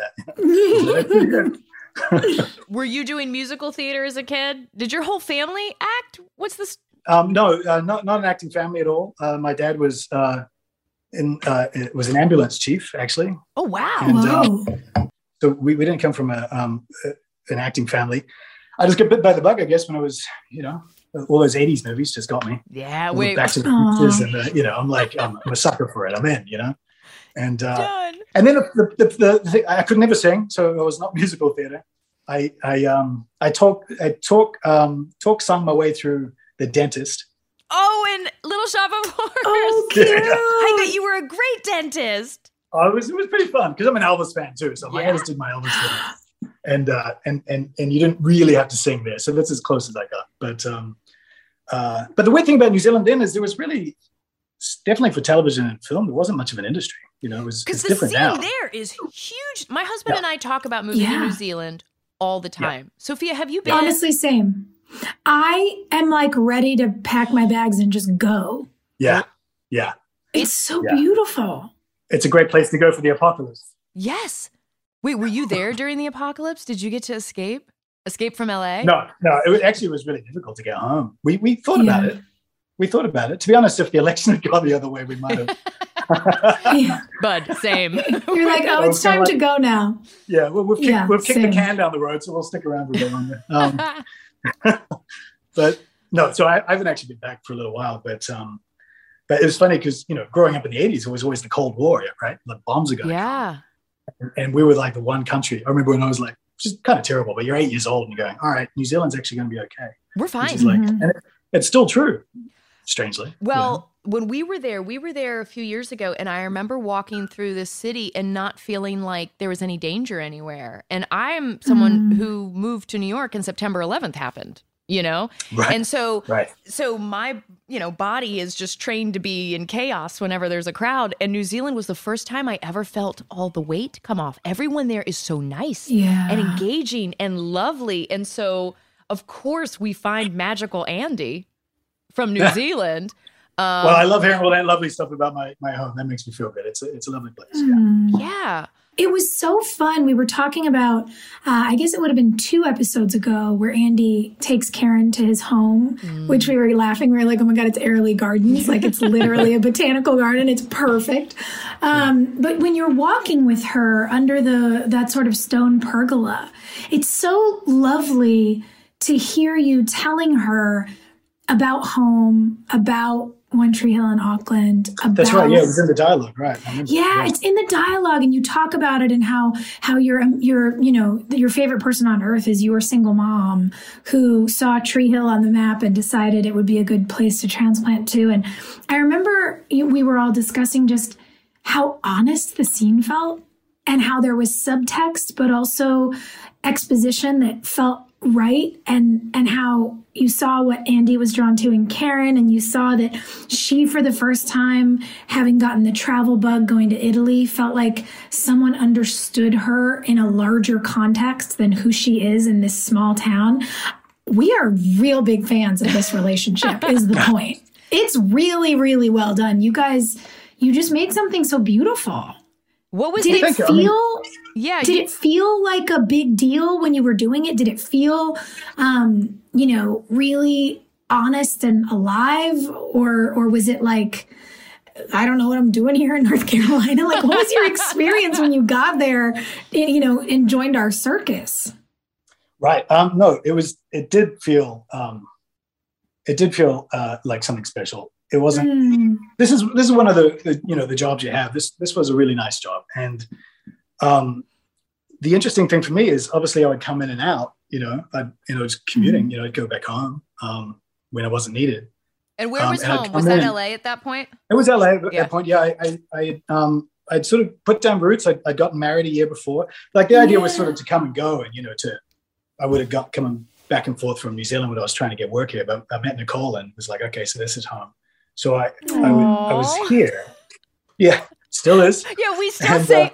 that. Were you doing musical theater as a kid? Did your whole family act? What's this? No, not an acting family at all. My dad was was an ambulance chief, actually. Oh wow! And, so we didn't come from an acting family. I just got bit by the bug, I guess, when I was all those 80s movies just got me. Yeah, wait. Back to the Future, and I'm like, I'm a sucker for it. I'm in, and Done. And then the thing, I could never sing, so it was not musical theater. I sung my way through The Dentist. Oh, and Little Shop of Horrors. Oh, cute. I bet you were a great dentist. Oh, it was pretty fun because I'm an Elvis fan too, so I always did my Elvis thing. And you didn't really have to sing there, so that's as close as I got. But the weird thing about New Zealand then is there was really, definitely for television and film, there wasn't much of an industry. It was different now. Because the scene there is huge. My husband and I talk about moving to New Zealand all the time. Yeah. Sophia, have you been? Honestly, same. I am like ready to pack my bags and just go. Yeah. It's so beautiful. It's a great place to go for the apocalypse. Yes. Wait, were you there during the apocalypse? Did you get to escape? Escape from LA? No. It was really difficult to get home. We thought about it. We thought about it. To be honest, if the election had gone the other way, we might have. Bud, same. You're like, it's time to go now. Yeah, we've kicked the can down the road, so we'll stick around for a bit longer. But no, so I haven't actually been back for a little while. But it was funny because growing up in the 80s, it was always the Cold War, right? Like bombs are going. Yeah. And we were like the one country. I remember when I was like, which is kind of terrible, but you're 8 years old and you're going, all right, New Zealand's actually going to be okay. We're fine. And it's still true, strangely. Well, when we were there a few years ago, and I remember walking through this city and not feeling like there was any danger anywhere. And I am someone who moved to New York and September 11th happened. Right. And so my, body is just trained to be in chaos whenever there's a crowd. And New Zealand was the first time I ever felt all the weight come off. Everyone there is so nice and engaging and lovely. And so, of course, we find magical Andy from New Zealand. Well, I love hearing all that lovely stuff about my home. That makes me feel good. It's a lovely place. Yeah. It was so fun. We were talking about, I guess it would have been 2 episodes ago, where Andy takes Karen to his home, which we were laughing. We were like, oh my God, it's Airlie Gardens. Like, it's literally a botanical garden. It's perfect. But when you're walking with her under that sort of stone pergola, it's so lovely to hear you telling her about home, about One Tree Hill in Auckland. That's right. Yeah, it was in the dialogue, right? Yeah, it's in the dialogue, and you talk about it and how your favorite person on earth is your single mom who saw Tree Hill on the map and decided it would be a good place to transplant to. And I remember we were all discussing just how honest the scene felt and how there was subtext, but also exposition that felt right, and how you saw what Andy was drawn to in Karen, and you saw that she, for the first time, having gotten the travel bug going to Italy, felt like someone understood her in a larger context than who she is in this small town. We are real big fans of this relationship is the point. It's really, really well done. You guys, you just made something so beautiful. What was Did it feel? Yeah. Did it feel like a big deal when you were doing it? Did it feel, really honest and alive, or was it like, I don't know what I'm doing here in North Carolina? Like, what was your experience when you got there, and joined our circus? Right. No, it did feel like something special. It wasn't. This is one of the jobs you have. This was a really nice job, and the interesting thing for me is obviously I would come in and out. Just commuting. I'd go back home when I wasn't needed. And where was home? Was that LA at that point? It was LA at that point. Yeah, I'd sort of put down roots. I'd gotten married a year before. Like the idea was sort of to come and go, and I would have coming back and forth from New Zealand when I was trying to get work here. But I met Nicole and was like, okay, so this is home. So I was here. Yeah, still is. Yeah, we still say,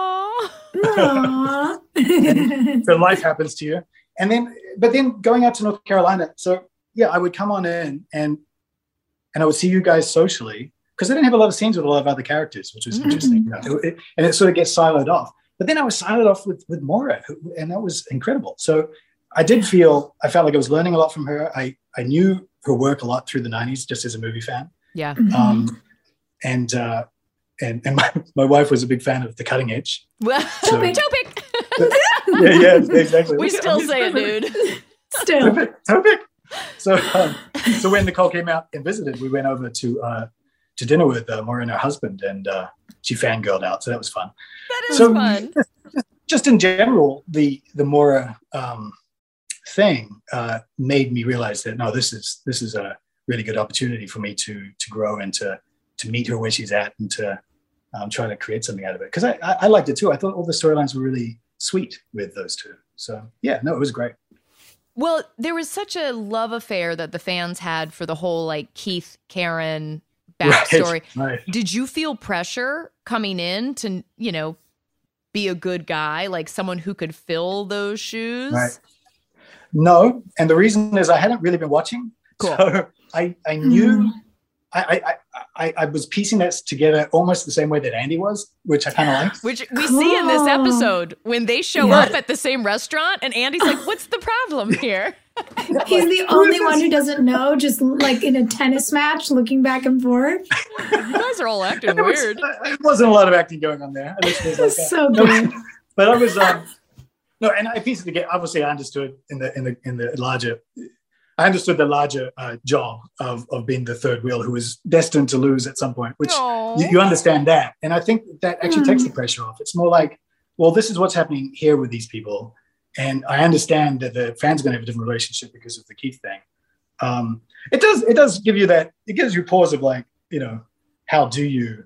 "Aww." So life happens to you, but then going out to North Carolina. So yeah, I would come on in and I would see you guys socially because I didn't have a lot of scenes with a lot of other characters, which was interesting. And it sort of gets siloed off. But then I was siloed off with Maura, and that was incredible. So I felt like I was learning a lot from her. I knew her work a lot through the 90s, just as a movie fan. Yeah. And my wife was a big fan of The Cutting Edge. Topic. Yeah, exactly. We still say it, dude. Still. Topic. So when Nicole came out and visited, we went over to dinner with Maura and her husband, and she fangirled out. So that was fun. That is fun. Just in general, the Maura thing made me realize that no, this is a really good opportunity for me to grow and to meet her where she's at and to try to create something out of it, because I liked it too. I thought all the storylines were really sweet with those two. So yeah, no, it was great. Well, there was such a love affair that the fans had for the whole like Keith Karen backstory. Right. Did you feel pressure coming in to be a good guy, like someone who could fill those shoes? Right. No, and the reason is I hadn't really been watching. Cool. So I knew I was piecing that together almost the same way that Andy was, which I kind of liked. Which we see in this episode when they show up at the same restaurant, and Andy's like, "What's the problem here?" He's the only one who doesn't know, just like in a tennis match, looking back and forth. You guys are all acting weird. It wasn't a lot of acting going on there. So good. But I was no, and I pieced it together. Obviously, I understood in the larger. I understood the larger job of being the third wheel who was destined to lose at some point, which you understand that. And I think that actually takes the pressure off. It's more like, well, this is what's happening here with these people. And I understand that the fans are going to have a different relationship because of the Keith thing. It does give you that, it gives you pause of like, how do you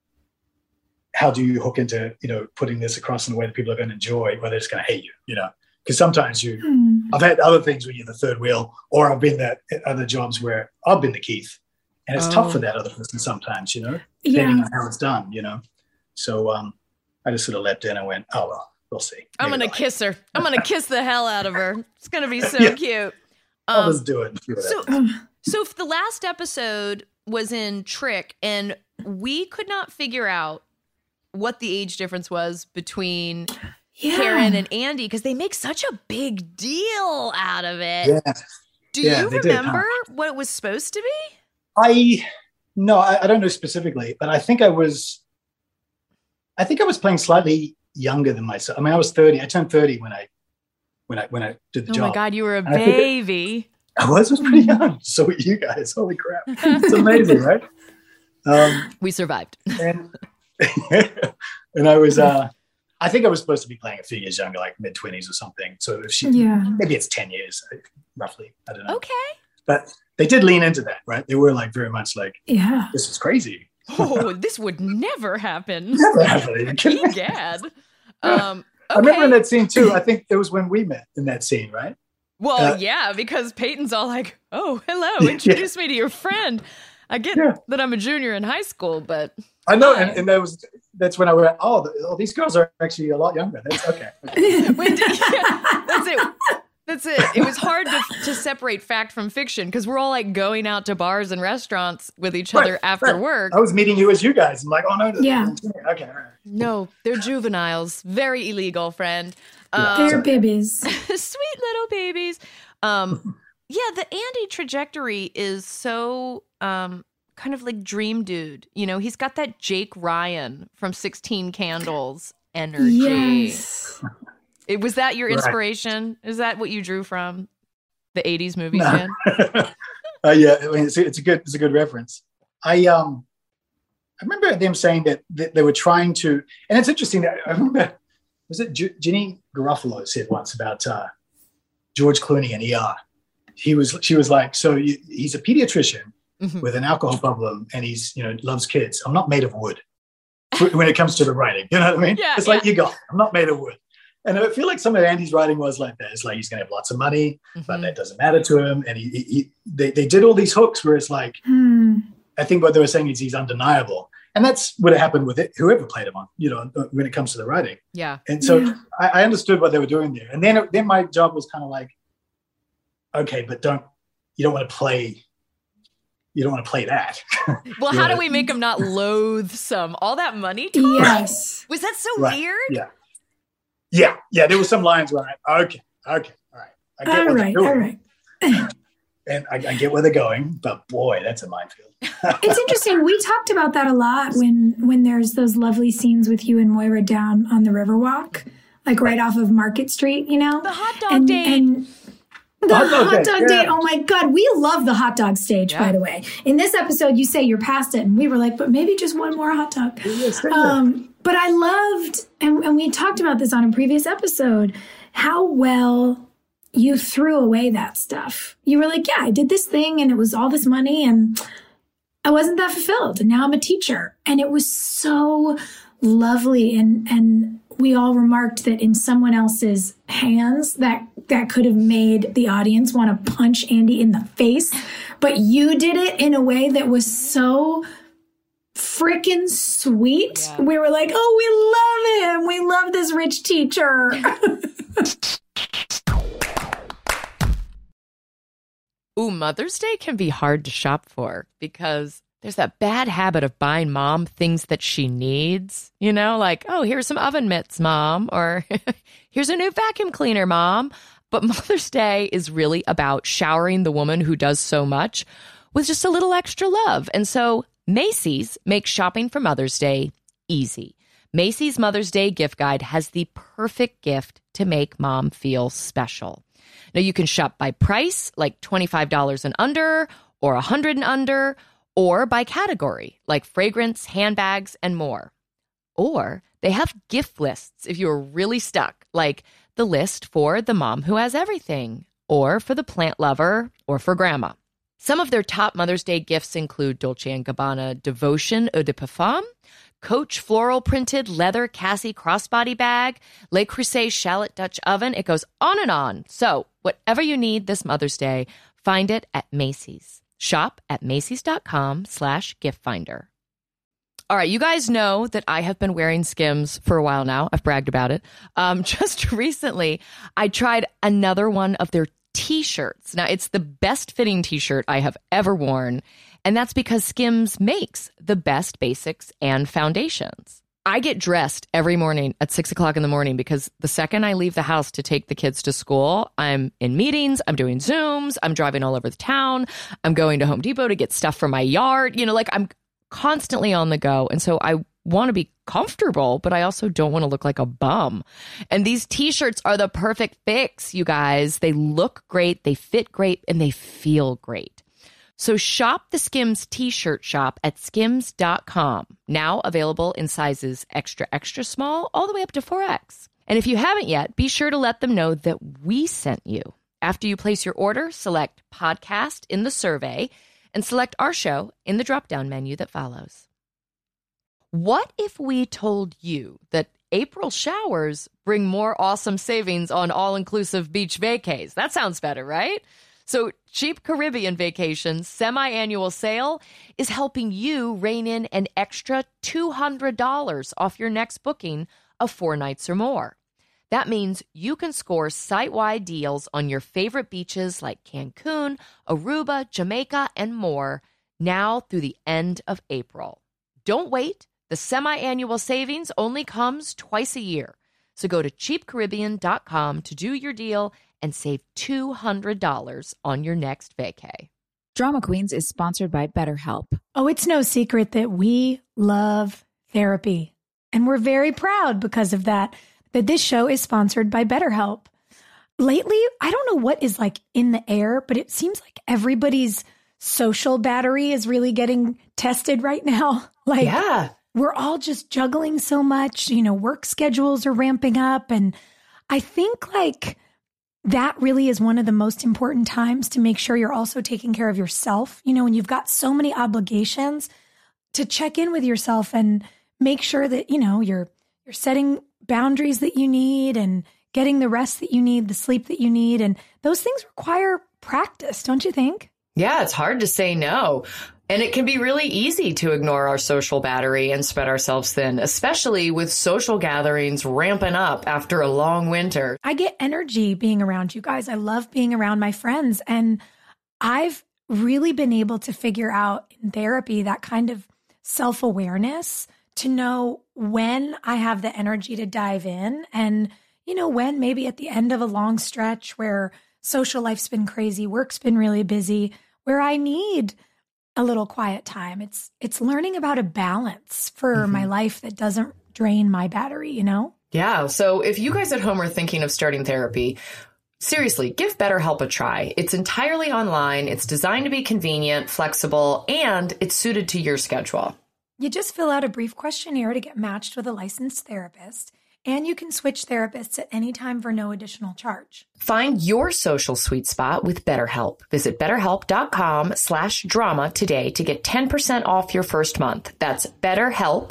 hook into, putting this across in a way that people are going to enjoy, or they're just going to hate you, Because sometimes I've had other things where you're the third wheel, or I've been at other jobs where I've been the Keith, and it's tough for that other person sometimes, depending on how it's done, So I just sort of leapt in and went, oh well, we'll see. I'm gonna kiss her. I'm gonna kiss the hell out of her. It's gonna be so cute. I'll just do it. So if the last episode was in Trick, and we could not figure out what the age difference was between Karen and Andy, because they make such a big deal out of it. Yeah. Do you remember what it was supposed to be? No, I don't know specifically, but I think I was playing slightly younger than myself. I mean, I was 30. I turned 30 when I did the job. Oh my God, you were a baby. I was pretty young. So were you guys. Holy crap. It's amazing, right? We survived. And I was, I think I was supposed to be playing a few years younger, like mid-20s or something. So maybe it's 10 years, roughly. I don't know. Okay. But they did lean into that, right? They were like very much like, this is crazy. Oh, this would never happen. Never happen. Egad. Okay. I remember in that scene too. I think it was when we met in that scene, right? Well, yeah, because Peyton's all like, "Oh, hello, introduce me to your friend." I get that I'm a junior in high school, but I know, and that's when I went, these girls are actually a lot younger. That's okay. That's it. It was hard to separate fact from fiction because we're all like going out to bars and restaurants with each other after work. I was meeting you as you guys. I'm like, oh no, okay, all right. No, they're juveniles, very illegal, friend. They're babies, sweet little babies. The Andy trajectory is so kind of like Dream Dude. You know, he's got that Jake Ryan from 16 Candles energy. Yes. Was that your inspiration? Right. Is that what you drew from the 80s movies, man? Yeah, I mean, it's a good reference. I remember them saying that they were trying to, and it's interesting that I remember, was it Ginny Garofalo said once about George Clooney and ER. She was like, so he's a pediatrician with an alcohol problem, and he's loves kids. I'm not made of wood when it comes to the writing. You know what I mean? Yeah, it's like you got. I'm not made of wood. And I feel like some of Andy's writing was like that. It's like he's going to have lots of money, but that doesn't matter to him. And they did all these hooks where it's like, I think what they were saying is he's undeniable. And that's what happened with it, whoever played him on, when it comes to the writing. Yeah. And so I understood what they were doing there. And then my job was kind of like, okay, but you don't want to play that. Well, how do we make him not loathsome? All that money talk? Yes. Was that so weird? Yeah. There were some lines where all right. I get what they're doing. All right. And I get where they're going, but boy, that's a minefield. It's interesting. We talked about that a lot when there's those lovely scenes with you and Moira down on the Riverwalk, like right off of Market Street, The hot dog date. And the hot dog date. Oh my God. We love the hot dog stage, by the way. In this episode, you say you're past it. And we were like, but maybe just one more hot dog. But I loved, and we talked about this on a previous episode, how well you threw away that stuff. You were like, I did this thing and it was all this money and I wasn't that fulfilled. And now I'm a teacher. And it was so lovely. And we all remarked that in someone else's hands that could have made the audience want to punch Andy in the face. But you did it in a way that was so freaking sweet. Yeah. We were like, oh, we love him. We love this rich teacher. Ooh, Mother's Day can be hard to shop for because there's that bad habit of buying mom things that she needs, like, oh, here's some oven mitts, mom, or here's a new vacuum cleaner, mom. But Mother's Day is really about showering the woman who does so much with just a little extra love. And so Macy's makes shopping for Mother's Day easy. Macy's Mother's Day gift guide has the perfect gift to make mom feel special. Now, you can shop by price, like $25 and under, or $100 and under, or by category, like fragrance, handbags, and more. Or they have gift lists if you're really stuck, like the list for the mom who has everything, or for the plant lover, or for grandma. Some of their top Mother's Day gifts include Dolce & Gabbana Devotion Eau de Parfum, Coach floral printed leather Cassie crossbody bag, Le Creuset shallot Dutch oven. It goes on and on. So whatever you need this Mother's Day, find it at Macy's. Shop at Macys.com/gift finder. All right, you guys know that I have been wearing Skims for a while now. I've bragged about it. Just recently, I tried another one of their T-shirts. Now, it's the best fitting T-shirt I have ever worn. And that's because Skims makes the best basics and foundations. I get dressed every morning at 6 o'clock in the morning because the second I leave the house to take the kids to school, I'm in meetings, I'm doing Zooms, I'm driving all over the town, I'm going to Home Depot to get stuff for my yard. Like I'm constantly on the go. And so I want to be comfortable, but I also don't want to look like a bum. And these t-shirts are the perfect fix, you guys. They look great, they fit great, and they feel great. So shop the Skims t-shirt shop at skims.com. Now available in sizes extra, extra small, all the way up to 4X. And if you haven't yet, be sure to let them know that we sent you. After you place your order, select podcast in the survey and select our show in the drop-down menu that follows. What if we told you that April showers bring more awesome savings on all-inclusive beach vacays? That sounds better, right? So Cheap Caribbean Vacations semi-annual sale is helping you rein in an extra $200 off your next booking of 4 nights or more. That means you can score site-wide deals on your favorite beaches like Cancun, Aruba, Jamaica, and more now through the end of April. Don't wait. The semi-annual savings only comes twice a year. So go to cheapcaribbean.com to do your deal and save $200 on your next vacay. Drama Queens is sponsored by BetterHelp. Oh, it's no secret that we love therapy. And we're very proud because of that this show is sponsored by BetterHelp. Lately, I don't know what is like in the air, but it seems like everybody's social battery is really getting tested right now. We're all just juggling so much, work schedules are ramping up. And I think that really is one of the most important times to make sure you're also taking care of yourself. When you've got so many obligations, to check in with yourself and make sure that, you're setting boundaries that you need and getting the rest that you need, the sleep that you need. And those things require practice, don't you think? Yeah, it's hard to say no. And it can be really easy to ignore our social battery and spread ourselves thin, especially with social gatherings ramping up after a long winter. I get energy being around you guys. I love being around my friends. And I've really been able to figure out in therapy that kind of self-awareness to know when I have the energy to dive in and, when maybe at the end of a long stretch where social life's been crazy, work's been really busy, where I need a little quiet time. It's learning about a balance for my life that doesn't drain my battery, Yeah. So if you guys at home are thinking of starting therapy, seriously, give BetterHelp a try. It's entirely online. It's designed to be convenient, flexible, and it's suited to your schedule. You just fill out a brief questionnaire to get matched with a licensed therapist, and you can switch therapists at any time for no additional charge. Find your social sweet spot with BetterHelp. Visit BetterHelp.com/drama today to get 10% off your first month. That's BetterHelp,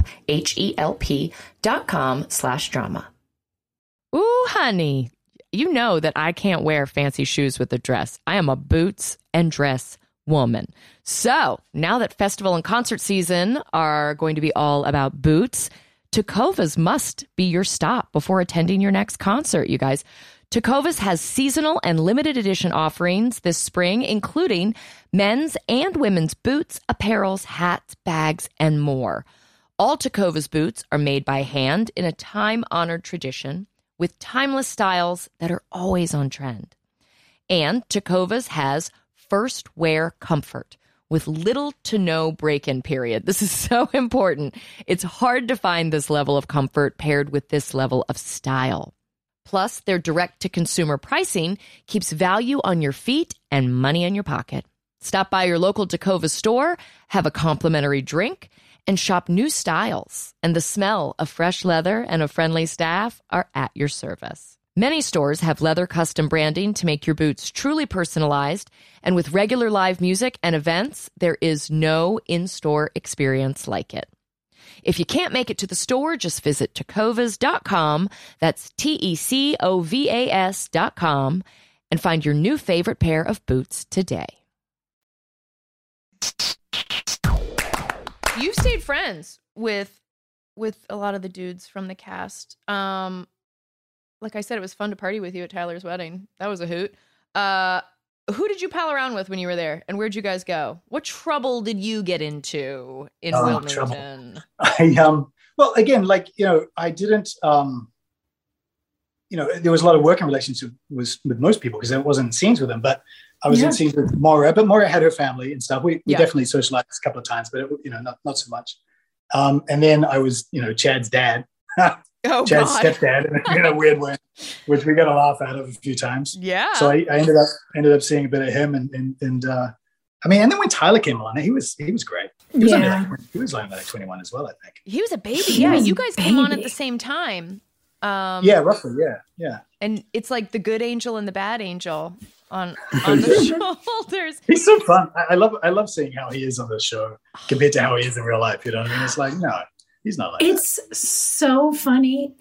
HELP.com/drama. Ooh, honey, you know that I can't wear fancy shoes with a dress. I am a boots and dress woman. So now that festival and concert season are going to be all about boots, Tecovas must be your stop before attending your next concert, you guys. Tecovas has seasonal and limited edition offerings this spring, including men's and women's boots, apparels, hats, bags, and more. All Tecovas boots are made by hand in a time-honored tradition with timeless styles that are always on trend. And Tecovas has first wear comfort with little to no break-in period. This is so important. It's hard to find this level of comfort paired with this level of style. Plus, their direct-to-consumer pricing keeps value on your feet and money in your pocket. Stop by your local Tecovas store, have a complimentary drink, and shop new styles. And the smell of fresh leather and a friendly staff are at your service. Many stores have leather custom branding to make your boots truly personalized, and with regular live music and events, there is no in-store experience like it. If you can't make it to the store, just visit tecovas.com, that's TECOVAS.com, and find your new favorite pair of boots today. You've stayed friends with a lot of the dudes from the cast. Like I said, it was fun to party with you at Tyler's wedding. That was a hoot. Who did you pal around with when you were there? And where'd you guys go? What trouble did you get into in Wilmington? Well, again, like, I didn't, there was a lot of working relationship with most people because I wasn't in scenes with them, but I was in scenes with Maura, but Maura had her family and stuff. We definitely socialized a couple of times, but not so much. And then I was, Chad's dad, Chad's stepdad in a weird way, which we got a laugh out of a few times. Yeah. So I ended up seeing a bit of him and then when Tyler came along, he was great. He was only like 21 as well, I think. He was a baby. Yeah, you guys came on at the same time. Roughly. Yeah. And it's like the good angel and the bad angel on the shoulders. He's so fun. I love seeing how he is on the show compared to how he is in real life. You know what I mean? It's like, no, he's not like It's that. so funny.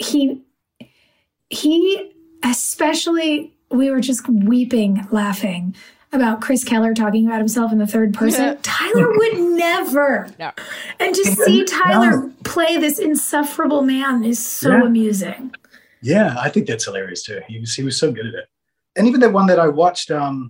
He especially, we were just weeping, laughing about Chris Keller talking about himself in the third person. Tyler would never. No. And to see Tyler play this insufferable man is so amusing. Yeah, I think that's hilarious too. He was so good at it. And even the one that I watched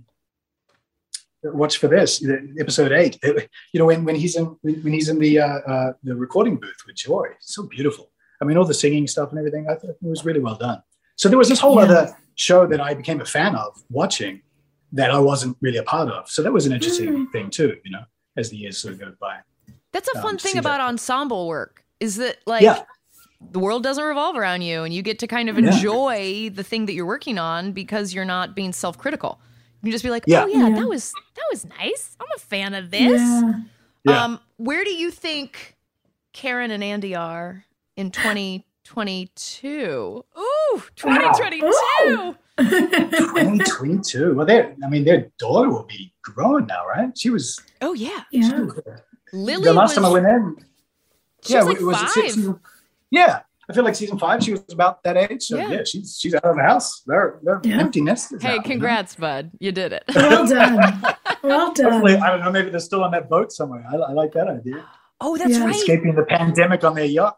for this, episode 8, when he's in the recording booth with Joy, it's so beautiful. I mean, all the singing stuff and everything, I thought it was really well done. So there was this whole other show that I became a fan of watching that I wasn't really a part of. So that was an interesting thing too, as the years sort of go by. That's a fun thing about ensemble work is that the world doesn't revolve around you and you get to kind of enjoy the thing that you're working on because you're not being self-critical. You can just be like, that was nice. I'm a fan of this. Yeah. Where do you think Karen and Andy are in 2022? Ooh, 2022. Wow. 2022. Well, their daughter will be grown now, right? She was. Oh yeah. Lily. The last time I went in. She was like was 5. Season, I feel like season 5. She was about that age. So she's out of the house. They're empty nesters. Hey, now, congrats, bud! You did it. Well done. Well done. Hopefully, I don't know. Maybe they're still on that boat somewhere. I like that idea. Oh, that's right. Escaping the pandemic on their yacht.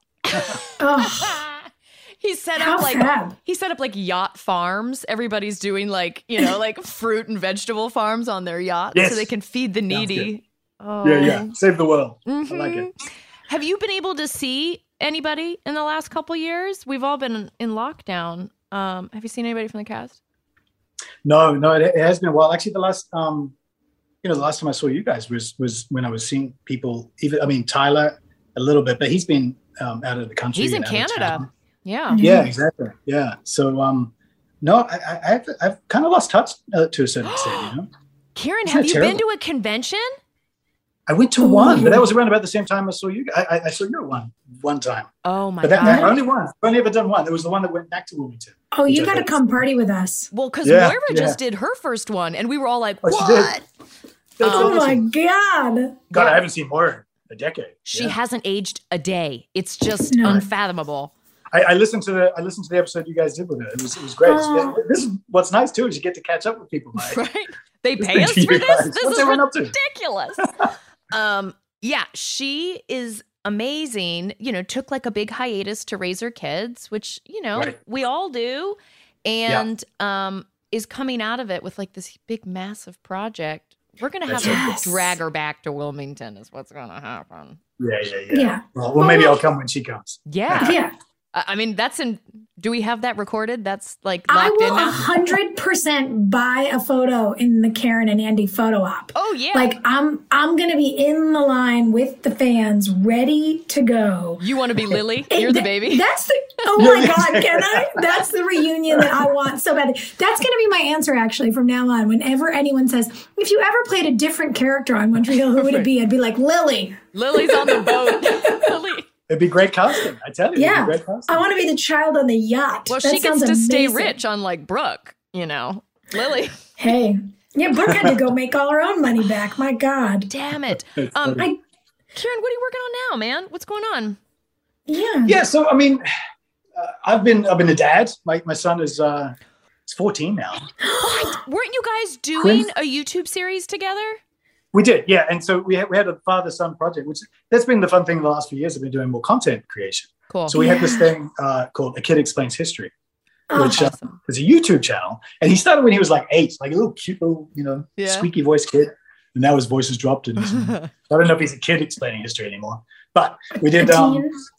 He set up like yacht farms. Everybody's doing like fruit and vegetable farms on their yacht so they can feed the needy. Oh. Yeah. Save the world. I like it. Have you been able to see anybody in the last couple years? We've all been in lockdown. Have you seen anybody from the cast? No, it has been a while. Actually, the last the last time I saw you guys was when I was seeing people. Tyler a little bit, but he's been out of the country. He's in Canada. Yeah. Yeah, exactly. Yeah. So, no, I've kind of lost touch to a certain extent, Karen, have you been to a convention? I went to one, but that was around about the same time I saw you. I saw you at one time. Oh my God! God! Only one. I've only ever done one. It was the one that went back to Wilmington. Oh, you got to come party with us. Well, because Moira just did her first one, and we were all like, "What?" Oh my God! God, I haven't seen Moira in a decade. She hasn't aged a day. It's just unfathomable. I listened to the episode you guys did with her. It was great. This is what's nice too is you get to catch up with people. Right? They pay us for this. This is ridiculous. She is amazing. Took like a big hiatus to raise her kids, which we all do, and is coming out of it with like this big massive project. We're gonna have to drag her back to Wilmington. Is what's gonna happen. Yeah. Well, maybe I'll come when she comes. Yeah. That's in. Do we have that recorded? That's like locked in now? 100% buy a photo in the Karen and Andy photo op. Oh yeah. Like I'm gonna be in the line with the fans, ready to go. You want to be Lily? You're the baby. That's the. Oh my God, can I? That's the reunion that I want so badly. That's gonna be my answer actually from now on. Whenever anyone says, if you ever played a different character on One Tree Hill, who would it be? I'd be like Lily. Lily's on the boat. Lily. It'd be great casting, I tell you. Yeah, great casting. I want to be the child on the yacht. Well, she gets to stay rich, unlike Brooke. Lily. Hey, Brooke had to go make all her own money back. My God, damn it. Karen, what are you working on now, man? What's going on? Yeah. So I've been a dad. My son is 14 now. What? Weren't you guys doing a YouTube series together? We did, yeah. And so we had a father-son project, which that's been the fun thing in the last few years. I've been doing more content creation. Cool. So we had this thing called A Kid Explains History, which is a YouTube channel. And he started when he was like 8, like a little cute little, squeaky voice kid. And now his voice has dropped. And I don't know if he's a kid explaining history anymore. But we did.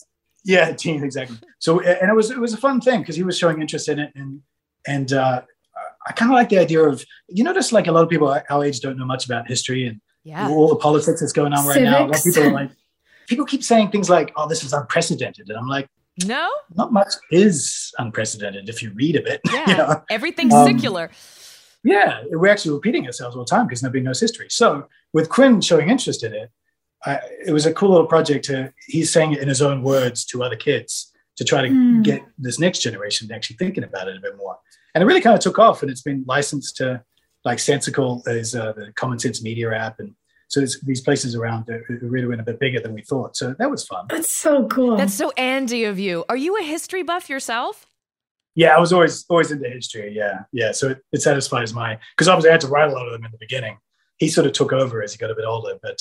Yeah, teens, exactly. So, and it was a fun thing because he was showing interest in it, and I kind of like the idea of, you notice like a lot of people our age don't know much about history and all the politics that's going on right now. A lot of people are like, people keep saying things like, "Oh, this is unprecedented," and I'm like, no, not much is unprecedented if you read a bit. Yeah, you know? Everything's secular. Yeah, we're actually repeating ourselves all the time because nobody knows history. So with Quinn showing interest in it, it was a cool little project. He's saying it in his own words to other kids to try to get this next generation actually thinking about it a bit more. And it really kind of took off, and it's been licensed to like Sensical, is the Common Sense Media app, and so there's these places around that really went a bit bigger than we thought. So that was fun. That's so cool. That's so Andy of you. Are you a history buff yourself? Yeah, I was always into history. Yeah. So it satisfies because obviously I had to write a lot of them in the beginning. He sort of took over as he got a bit older, but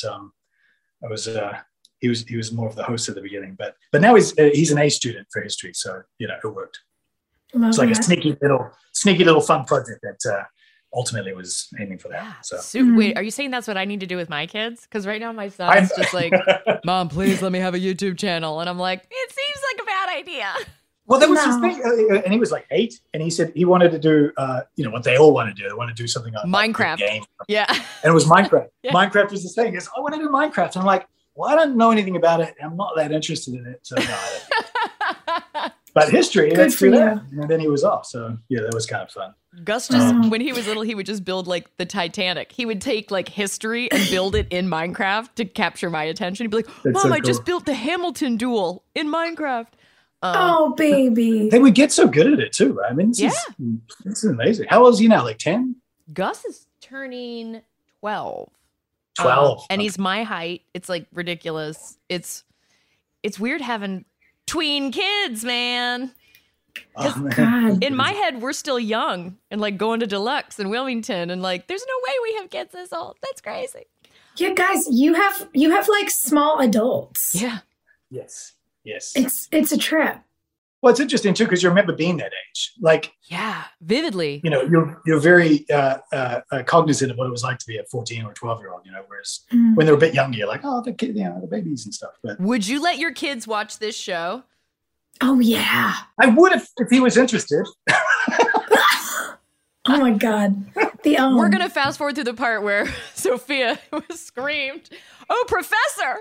he was more of the host at the beginning. But now he's an A student for history, so it worked. It's like a sneaky little fun project that ultimately was aiming for that. So wait, are you saying that's what I need to do with my kids? Because right now my son's just like, Mom, please let me have a YouTube channel, and I'm like, it seems like a bad idea. Well, that was his thing, and he was like 8, and he said he wanted to do, what they all want to do. They want to do something on Minecraft. Game. Yeah, and it was Minecraft. Yeah. Minecraft was the thing. I want to do Minecraft. And I'm like, well, I don't know anything about it. I'm not that interested in it. So, no, but history, let's do that. And then he was off. So, yeah, that was kind of fun. Gus just, when he was little, he would just build like the Titanic. He would take like history and build it in Minecraft to capture my attention. He'd be like, Mom, I just built the Hamilton duel in Minecraft. Oh, baby. They would get so good at it too, right? I mean, this is amazing. How old is he now? Like 10? Gus is turning 12. 12. And he's my height. It's like ridiculous. It's weird having tween kids, man. Oh, God. In my head, we're still young and like going to Deluxe in Wilmington, and like, there's no way we have kids this old. That's crazy. Yeah, guys, you have like small adults. Yeah. Yes. It's a trip. Well, it's interesting too because you remember being that age, like vividly. You're very cognizant of what it was like to be a 14 or 12-year-old. Whereas when they're a bit younger, you're like, oh, the kid, the babies and stuff. But would you let your kids watch this show? Oh yeah, I would if he was interested. Oh my God, we're gonna fast forward to the part where Sophia was screamed, "Oh, Professor!"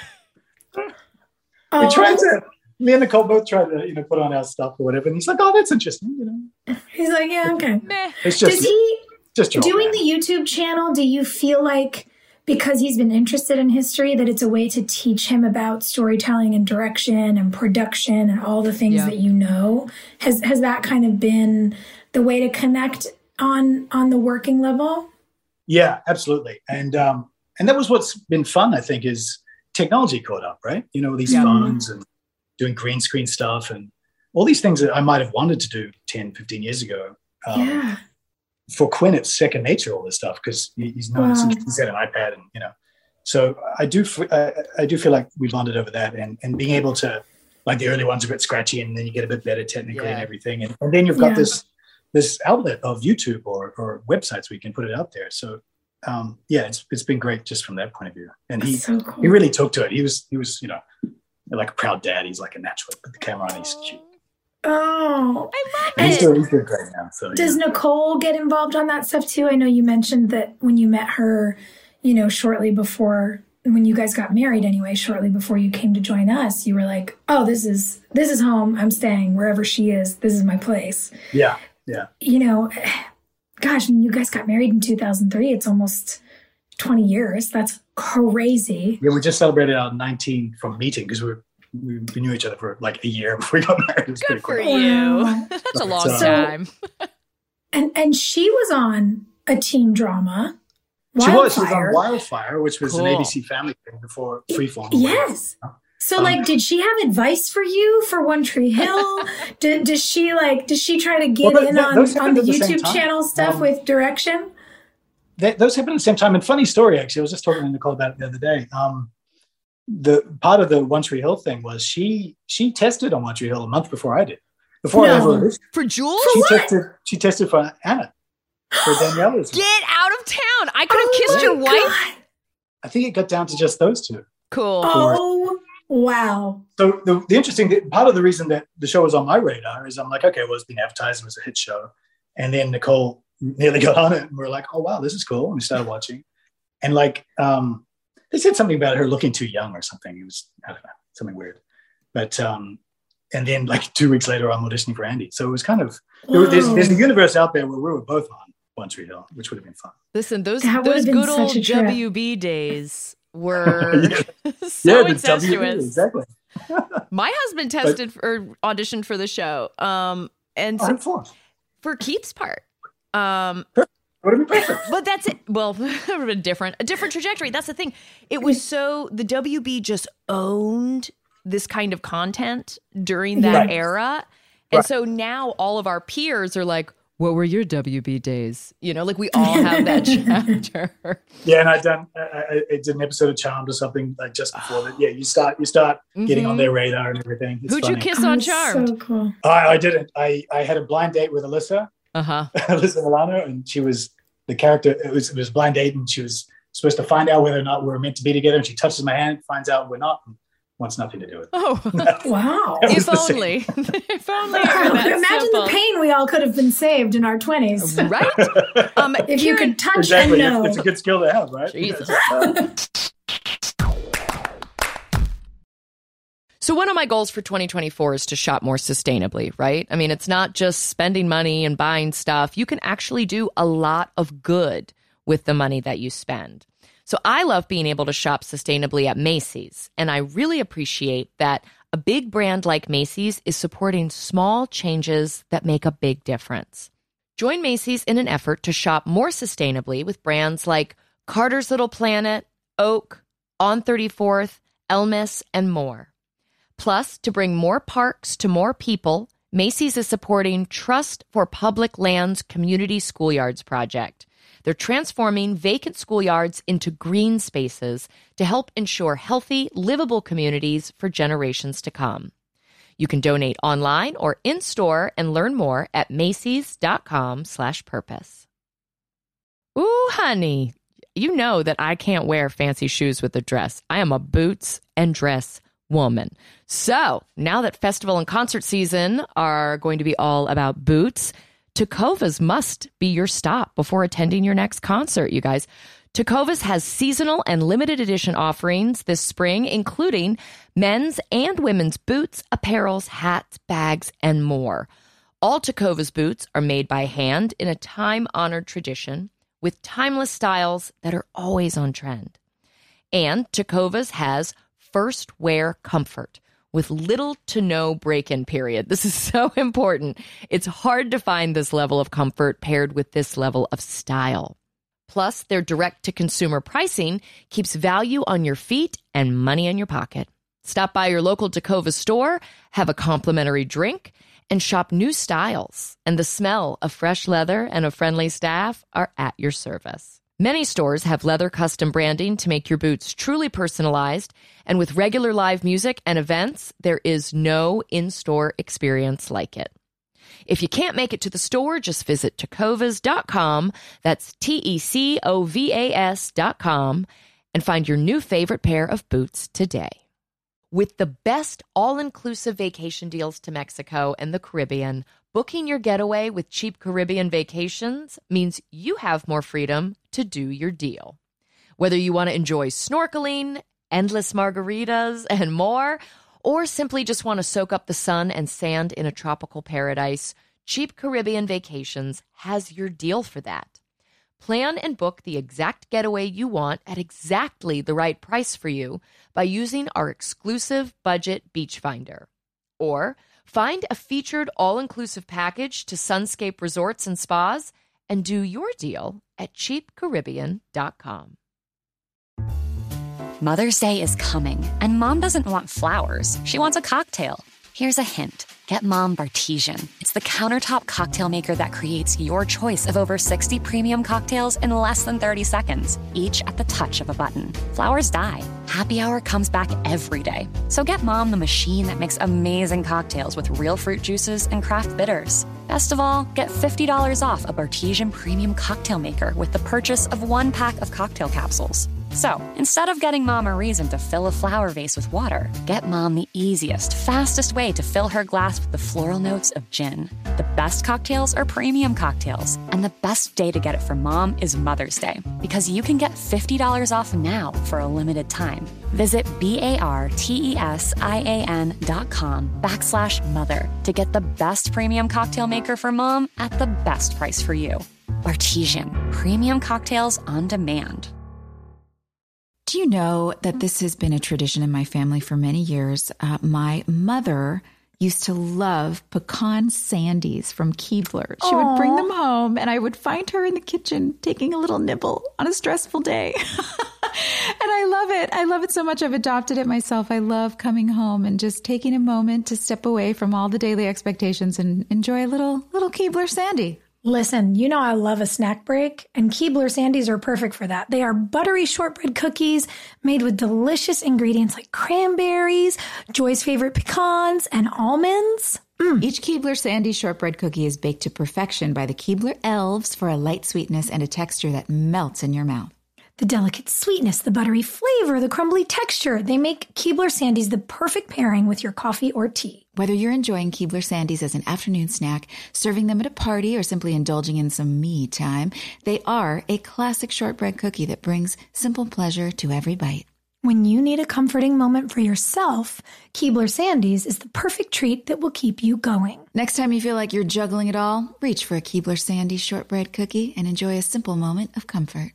We tried to. Me and Nicole both tried to, put on our stuff or whatever, and he's like, "Oh, that's interesting," He's like, "Yeah, okay." Meh. It's just doing the YouTube channel. Do you feel like because he's been interested in history that it's a way to teach him about storytelling and direction and production and all the things that Has that kind of been the way to connect on the working level? Yeah, absolutely, and that was what's been fun. I think is technology caught up, right? These phones and doing green screen stuff and all these things that I might have wanted to do 10, 15 years ago. For Quinn, it's second nature, all this stuff, because he's got an iPad and, so I do feel like we bonded over that and being able to, like the early ones are a bit scratchy and then you get a bit better technically and everything. And then you've got this outlet of YouTube or websites where you can put it out there. So it's been great just from that point of view. And he really took to it. He was like a proud dad. He's like a natural. Put the camera on. He's cute. Oh, I love it. He's doing great now. So, does Nicole get involved on that stuff too? I know you mentioned that when you met her, shortly before, when you guys got married anyway, shortly before you came to join us, you were like, "Oh, this is home. I'm staying wherever she is. This is my place." Yeah. Gosh, when you guys got married in 2003, it's almost 20 years. That's crazy. Yeah, we just celebrated our 19 from meeting because we knew each other for like a year before we got married. It was Good for you. That's a long time. And she was on a teen drama. She was on Wildfire, which was an ABC Family thing before Freeform. Yes. So, did she have advice for you for One Tree Hill? Does she try to get in on the YouTube channel stuff with direction? Those happened at the same time. And funny story, actually, I was just talking to Nicole about it the other day. The part of the One Tree Hill thing was she tested on One Tree Hill a month before I did. Before I ever auditioned. For Jules? She tested for Anna. For Daniela's. Get out of town. I could have kissed your wife. I think it got down to just those two. Cool. Oh Wow. So the interesting part of the reason that the show was on my radar is I'm like, okay, well, it's been advertised, it was a hit show. And then Nicole nearly got on it and we're like, oh, wow, this is cool. And we started watching. And like, they said something about her looking too young or something. It was, I don't know, something weird. But, and then like 2 weeks later, I'm auditioning for Andy. So it was kind of, there's a universe out there where we were both on One Tree Hill, which would have been fun. Listen, those good old WB days were so incestuous. WB, exactly. My husband auditioned for the show. And for Keith's part. But that's it. Well, a different trajectory. That's the thing. It was so the WB just owned this kind of content during that era. And so now all of our peers are like, what were your WB days? You know, like we all have that chapter. Yeah, and I did an episode of Charmed or something like just before that. Yeah, you start getting on their radar and everything. It's Who'd funny. you kiss on Charmed? So cool. I didn't. I had a blind date with Alyssa. Alyssa Milano, and she was the character. It was a blind date, and she was supposed to find out whether or not we're meant to be together. And she touches my hand, finds out we're not, and wants nothing to do with it. Oh, wow! If only, if only. Imagine the pain we all could have been saved in our 20s, right? If you could touch and know. It's a good skill to have, right? Jesus. So one of my goals for 2024 is to shop more sustainably, right? I mean, it's not just spending money and buying stuff. You can actually do a lot of good with the money that you spend. So I love being able to shop sustainably at Macy's, and I really appreciate that a big brand like Macy's is supporting small changes that make a big difference. Join Macy's in an effort to shop more sustainably with brands like Carter's Little Planet, Oak, On 34th, Elmis, and more. Plus, to bring more parks to more people, Macy's is supporting Trust for Public Lands Community Schoolyards project. They're transforming vacant schoolyards into green spaces to help ensure healthy, livable communities for generations to come. You can donate online or in-store and learn more at macys.com/purpose. Ooh, honey, you know that I can't wear fancy shoes with a dress. I am a boots and dress woman. So now that festival and concert season are going to be all about boots, Tecovas must be your stop before attending your next concert, you guys. Tecovas has seasonal and limited edition offerings this spring, including men's and women's boots, apparels, hats, bags, and more. All Tecovas boots are made by hand in a time-honored tradition with timeless styles that are always on trend. And Tecovas has first wear comfort with little to no break-in period. This is so important. It's hard to find this level of comfort paired with this level of style. Plus, their direct-to-consumer pricing keeps value on your feet and money in your pocket. Stop by your local Tecovas store, have a complimentary drink, and shop new styles. And the smell of fresh leather and a friendly staff are at your service. Many stores have leather custom branding to make your boots truly personalized, and with regular live music and events, there is no in-store experience like it. If you can't make it to the store, just visit tecovas.com, that's TECOVAS.com, and find your new favorite pair of boots today. With the best all-inclusive vacation deals to Mexico and the Caribbean, booking your getaway with Cheap Caribbean Vacations means you have more freedom to do your deal. Whether you want to enjoy snorkeling, endless margaritas, and more, or simply just want to soak up the sun and sand in a tropical paradise, Cheap Caribbean Vacations has your deal for that. Plan and book the exact getaway you want at exactly the right price for you by using our exclusive budget beach finder. Or find a featured all-inclusive package to Sunscape Resorts and Spas and do your deal at cheapcaribbean.com. Mother's Day is coming, and Mom doesn't want flowers. She wants a cocktail. Here's a hint. Get Mom Bartesian. It's the countertop cocktail maker that creates your choice of over 60 premium cocktails in less than 30 seconds, each at the touch of a button. Flowers die. Happy Hour comes back every day. So get Mom the machine that makes amazing cocktails with real fruit juices and craft bitters. Best of all, get $50 off a Bartesian premium cocktail maker with the purchase of 1 pack of cocktail capsules. So, instead of getting Mom a reason to fill a flower vase with water, get Mom the easiest, fastest way to fill her glass with the floral notes of gin. The best cocktails are premium cocktails, and the best day to get it for Mom is Mother's Day, because you can get $50 off now for a limited time. Visit BARTESIAN.com/mother to get the best premium cocktail maker for Mom at the best price for you. Bartesian, premium cocktails on demand. Do you know that this has been a tradition in my family for many years? My mother used to love pecan sandies from Keebler. She would bring them home, and I would find her in the kitchen taking a little nibble on a stressful day. And I love it. I love it so much. I've adopted it myself. I love coming home and just taking a moment to step away from all the daily expectations and enjoy a little Keebler sandy. Listen, you know I love a snack break, and Keebler Sandies are perfect for that. They are buttery shortbread cookies made with delicious ingredients like cranberries, Joy's favorite pecans, and almonds. Each Keebler Sandy shortbread cookie is baked to perfection by the Keebler elves for a light sweetness and a texture that melts in your mouth. The delicate sweetness, the buttery flavor, the crumbly texture, they make Keebler Sandies the perfect pairing with your coffee or tea. Whether you're enjoying Keebler Sandies as an afternoon snack, serving them at a party, or simply indulging in some me time, they are a classic shortbread cookie that brings simple pleasure to every bite. When you need a comforting moment for yourself, Keebler Sandies is the perfect treat that will keep you going. Next time you feel like you're juggling it all, reach for a Keebler Sandies shortbread cookie and enjoy a simple moment of comfort.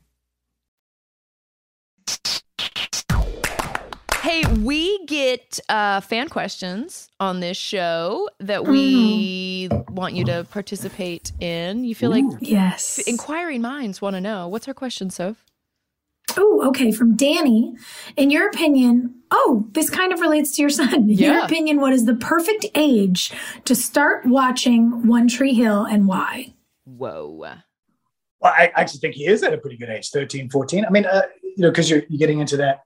Hey, we get fan questions on this show that we want you to participate in. You feel like yes, inquiring minds want to know. What's our question, Soph? Oh, okay. From Danny. In your opinion, this kind of relates to your son. In your opinion, what is the perfect age to start watching One Tree Hill and why? Whoa. Well, I actually think he is at a pretty good age, 13, 14. I mean, because you're getting into that,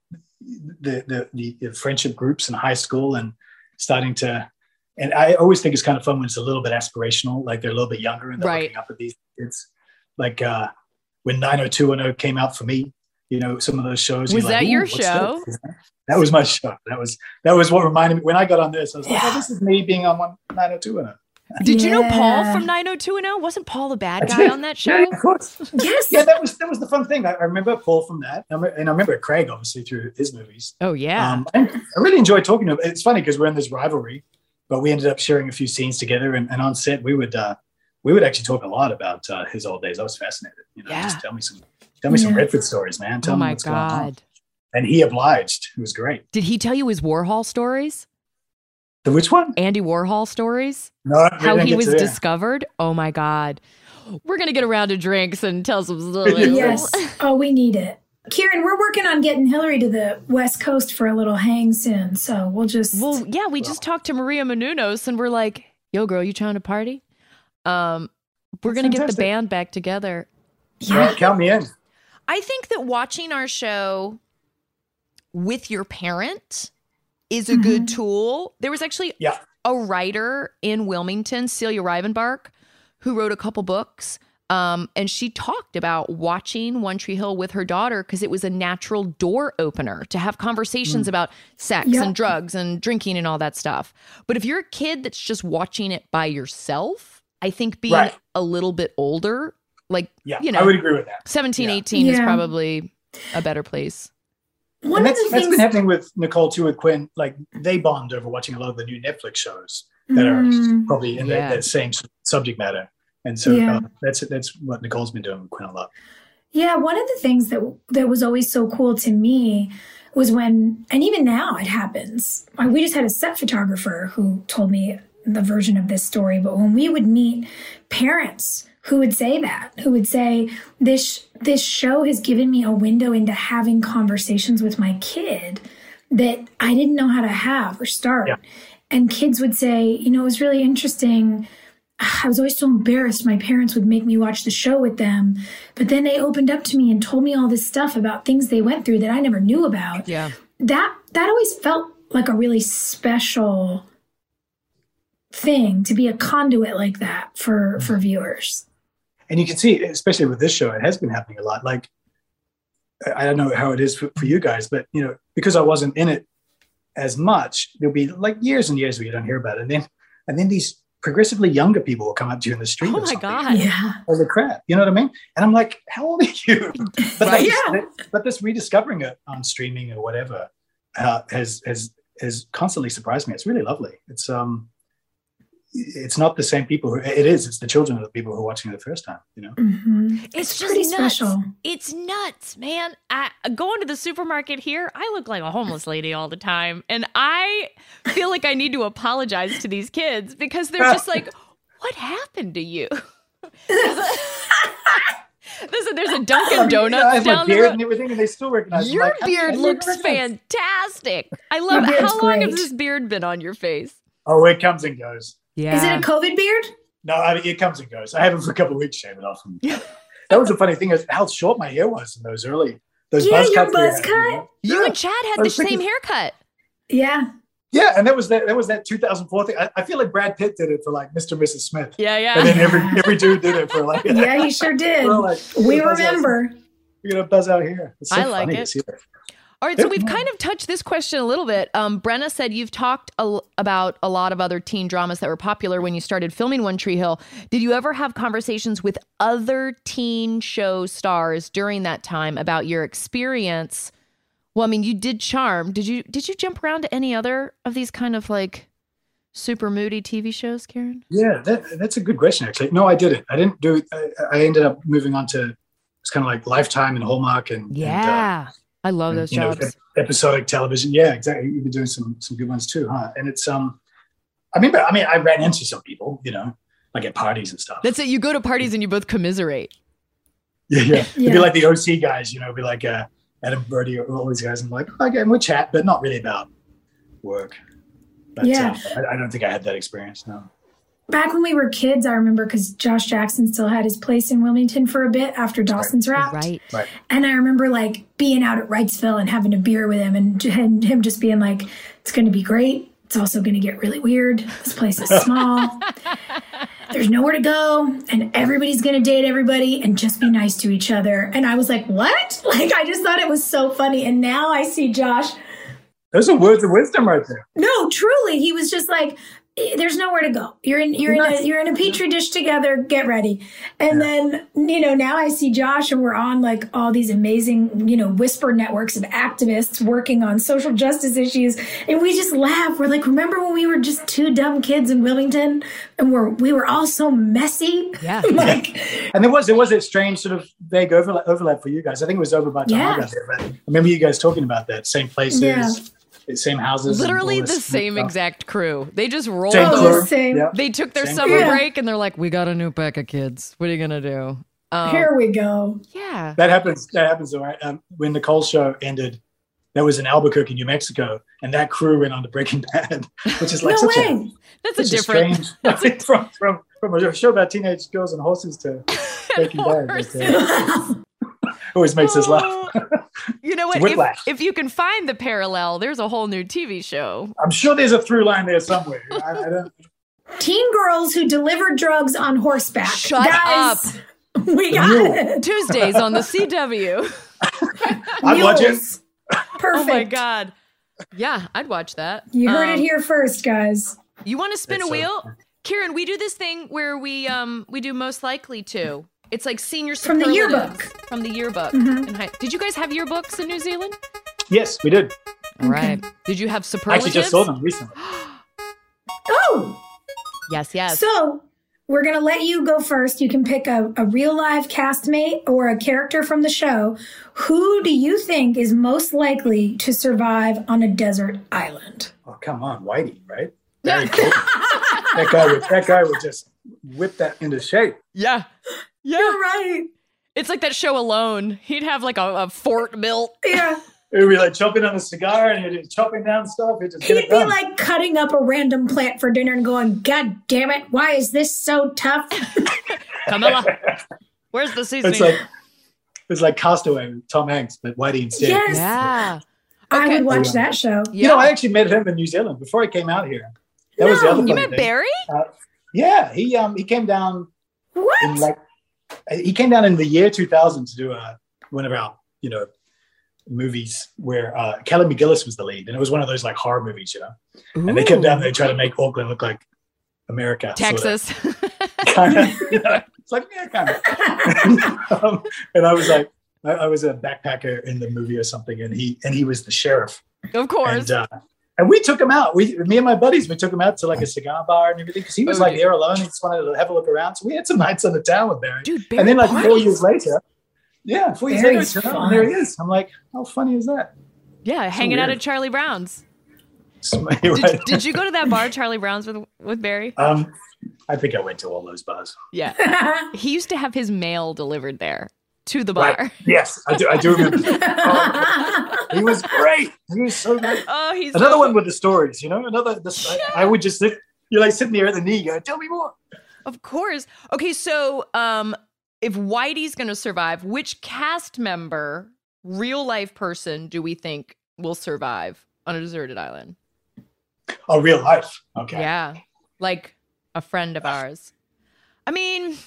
the friendship groups in high school and starting to, and I always think it's kind of fun when it's a little bit aspirational, like they're a little bit younger and they're looking up at these kids. Like when 90210 came out for me, some of those shows. Was that like, your show? That was my show. That was what reminded me when I got on this. I was like, this is me being on 90210. Did you know Paul from 90210? Wasn't Paul the bad guy on that show? Yeah, of course. Yes. Yeah, that was the fun thing. I remember Paul from that, and I remember Craig obviously through his movies. Oh yeah. I really enjoyed talking to him. It's funny because we're in this rivalry, but we ended up sharing a few scenes together, and on set we would actually talk a lot about his old days. I was fascinated. Just tell me some Redford stories, man. Tell me what's going on. And he obliged. It was great. Did he tell you his Warhol stories? The which one? Andy Warhol stories? No. How he was discovered? Oh my God. We're going to get around to drinks and tell some stories. Yes. Oh, we need it. Kieran, we're working on getting Hillary to the West Coast for a little hang soon. So we just talked to Maria Menounos and we're like, yo, girl, you trying to party? We're going to get the band back together. Yeah. Count me in. I think that watching our show with your parent is a good tool. There was actually a writer in Wilmington, Celia Rivenbark, who wrote a couple books. And she talked about watching One Tree Hill with her daughter because it was a natural door opener to have conversations about sex and drugs and drinking and all that stuff. But if you're a kid that's just watching it by yourself, I think being a little bit older, I would agree with that. 17, 18 is probably a better place. That's been happening with Nicole too, with Quinn. Like they bond over watching a lot of the new Netflix shows that are probably in that same subject matter. And so that's what Nicole's been doing with Quinn a lot. Yeah, one of the things that was always so cool to me was when, and even now it happens. We just had a set photographer who told me the version of this story, but when we would meet parents who would say this show has given me a window into having conversations with my kid that I didn't know how to have or start. Yeah. And kids would say, it was really interesting. I was always so embarrassed. My parents would make me watch the show with them, but then they opened up to me and told me all this stuff about things they went through that I never knew about. Yeah. That always felt like a really special thing to be a conduit like that for viewers. And you can see, especially with this show, it has been happening a lot. Like I don't know how it is for you guys, but because I wasn't in it as much, there'll be like years and years where you don't hear about it, and then these progressively younger people will come up to you in the street. Oh my God! Yeah. Holy crap! You know what I mean? And I'm like, how old are you? But, Right. but this rediscovering it on streaming or whatever has constantly surprised me. It's really lovely. It's not the same people it's the children of the people who are watching it the first time, Mm-hmm. It's just pretty nuts. special. It's nuts, man. Going to the supermarket here, I look like a homeless lady all the time. And I feel like I need to apologize to these kids because they're just like, what happened to you? There's a Dunkin' Donuts I have my down the beard road. and everything, and they still recognize me. Your Like, how beard do you looks recognize? fantastic. I love Your it. beard's How long has great. this beard been on your face? Oh, it comes and goes. Yeah. Is it a COVID beard? No, I mean, it comes and goes. I have it for a couple of weeks, shave it off. That was the funny thing, is how short my hair was in those Yeah, buzz your cuts. we buzz had, cut. You Yeah. and Chad I had the was thinking- same haircut. Yeah. Yeah, and that was that 2004 thing. I feel like Brad Pitt did it for like Mr. and Mrs. Smith. Yeah, yeah. And then every dude did it for like, Yeah, he sure did. we're like, We buzz out- remember. We're going to buzz out here. It's so I like funny it. to see that. All right, so we've kind of touched this question a little bit. Brenna said you've talked about a lot of other teen dramas that were popular when you started filming One Tree Hill. Did you ever have conversations with other teen show stars during that time about your experience? Well, I mean, you did Charm. Did you jump around to any other of these kind of like super moody TV shows, Karen? Yeah, that's a good question, actually. No, I didn't. I didn't do it. I ended up moving on to, it's kind of like Lifetime and Hallmark and I love those jobs. Episodic television. Yeah, exactly. You've been doing some good ones too, huh? And it's I ran into some people, like at parties and stuff. That's it. You go to parties and you both commiserate. Yeah. It'd Yeah. be like the OC guys, it'd be like Adam Brody or all these guys. I'm like, okay, and we'll chat, but not really about work. But, Yeah. I don't think I had that experience. No. Back when we were kids, I remember because Josh Jackson still had his place in Wilmington for a bit after Dawson's wrapped. Right. Right. And I remember like being out at Wrightsville and having a beer with him and him just being like, it's going to be great. It's also going to get really weird. This place is small. There's nowhere to go. And everybody's going to date everybody and just be nice to each other. And I was like, what? Like, I just thought it was so funny. And now I see Josh. Those are words of wisdom right there. No, truly. He was just like, there's nowhere to go. You're in a petri dish together. Get ready. And then, now I see Josh and we're on like all these amazing, whisper networks of activists working on social justice issues. And we just laugh. We're like, remember when we were just two dumb kids in Wilmington and we were all so messy? Yeah. Like, And there was a strange sort of vague overlap for you guys. I think it was over by the time I got there. But I remember you guys talking about that. Same places. Yeah. Same houses. and Literally all the this same stuff. exact crew. They just rolled Same over. crew. same. Yeah. They took their Same summer crew. break and they're like, we got a new pack of kids. What are you going to do? Here we go. Yeah. That happens. All right. When the Cole show ended, that was in Albuquerque, New Mexico, and that crew went on to Breaking Bad, which is like No such way. That's a such different. strange from a show about teenage girls and horses to Breaking Bad. But, always makes us laugh. You know what? Whiplash. If you can find the parallel, there's a whole new TV show. I'm sure there's a through line there somewhere. I don't. Teen girls who deliver drugs on horseback. Shut Guys, we got Mule. it. Tuesdays on the CW. I'd watch it. Mules. Oh Perfect. my God. Yeah, I'd watch that. You heard it here first, guys. You want to spin It's a so wheel? fun. Kieran, we do this thing where we do most likely to. It's like senior From the superlatives yearbook. From the yearbook. Mhm. in Did you guys have yearbooks in New Zealand? Yes, we did. All right. Did you have I superlatives? actually just saw them recently. Oh, Yes, yes. so we're going to let you go first. You can pick a real live castmate or a character from the show. Who do you think is most likely to survive on a desert island? Oh, come on, Whitey, right? Barry Coleman. that guy would just whip that into shape. Yeah. Yeah. You're right. It's like that show Alone. He'd have like a fort built. Yeah. It would be like chopping on a cigar and you're just chopping down stuff. He'd just get He'd it be done. like cutting up a random plant for dinner and going, God damn it, why is this so tough? Camilla, where's the seasoning? It's like Castaway with Tom Hanks, but Whitey instead. Yes. Yeah. I Okay. would watch that show. You know, I actually met him in New Zealand before he came out here. That was the No, other You funny met thing. Barry? Yeah, he came down What? in he came down in the year 2000 to do one of our movies where Kelly McGillis was the lead, and it was one of those like horror movies, you know. Ooh. And they come down, they try to make Auckland look like America, Texas. Kind of, you know, it's like kind of. And I was like, I was a backpacker in the movie or something, and he was the sheriff, of course. And we took him out. Me and my buddies, we took him out to like a cigar bar and everything because he was like there alone. He just wanted to have a look around. So we had some nights on the town with Barry. Dude, and then like 4 years later, 4 years Barry's later, there he is. I'm like, how funny is that? Yeah, hanging out at Charlie Brown's. Did you go to that bar, Charlie Brown's, with Barry? I think I went to all those bars. Yeah. He used to have his mail delivered there to the bar. Right. Yes, I do remember. He was great. He was so great. Oh, he's another one with the stories, you know. I would just sit. You're like sitting there at the knee, going, "Tell me more." Of course. Okay, so if Whitey's going to survive, which cast member, real life person, do we think will survive on a deserted island? Oh, real life. Okay. Yeah, like a friend of ours. I mean,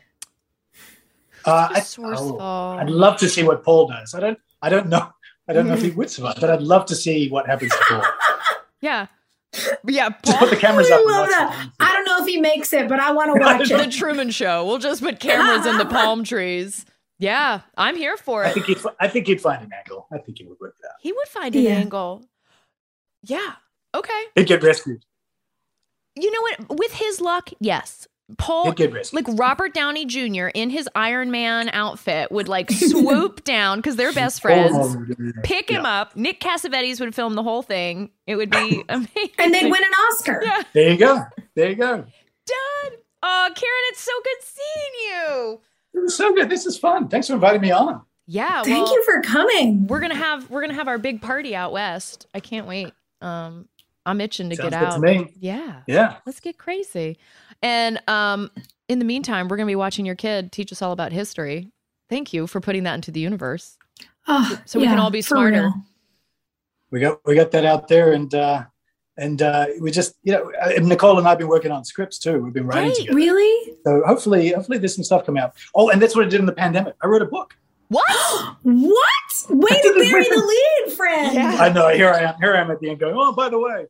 I'd love to see what Paul does. I don't know if he would survive, but I'd love to see what happens to Paul. Yeah. Paul. Just put the cameras up. I love that. I don't know if he makes it, but I want to watch it. The Truman Show. We'll just put cameras in the palm trees. Yeah, I'm here for it. I think he'd find an angle. I think he would work that. He would find an angle. Yeah. Okay. He'd get rescued. You know what? With his luck, yes. Paul, like Robert Downey Jr. in his Iron Man outfit would like swoop down because they're best friends, pick him up. Nick Cassavetes would film the whole thing. It would be amazing. And they'd win an Oscar. Yeah. There you go. Done. Oh, Karen, it's so good seeing you. It was so good. This is fun. Thanks for inviting me on. Yeah. Thank you for coming. We're gonna have our big party out west. I can't wait. I'm itching to get out. Good to me. Yeah. Let's get crazy. And in the meantime, we're going to be watching your kid teach us all about history. Thank you for putting that into the universe. So we can all be smarter. We got that out there, and we just, you know, Nicole and I have been working on scripts too. We've been writing together. Really? So hopefully there's some stuff coming out. Oh, and that's what I did in the pandemic. I wrote a book. What? What? Way to bury the lead, friend. Yeah. I know. Here I am at the end going, oh, by the way.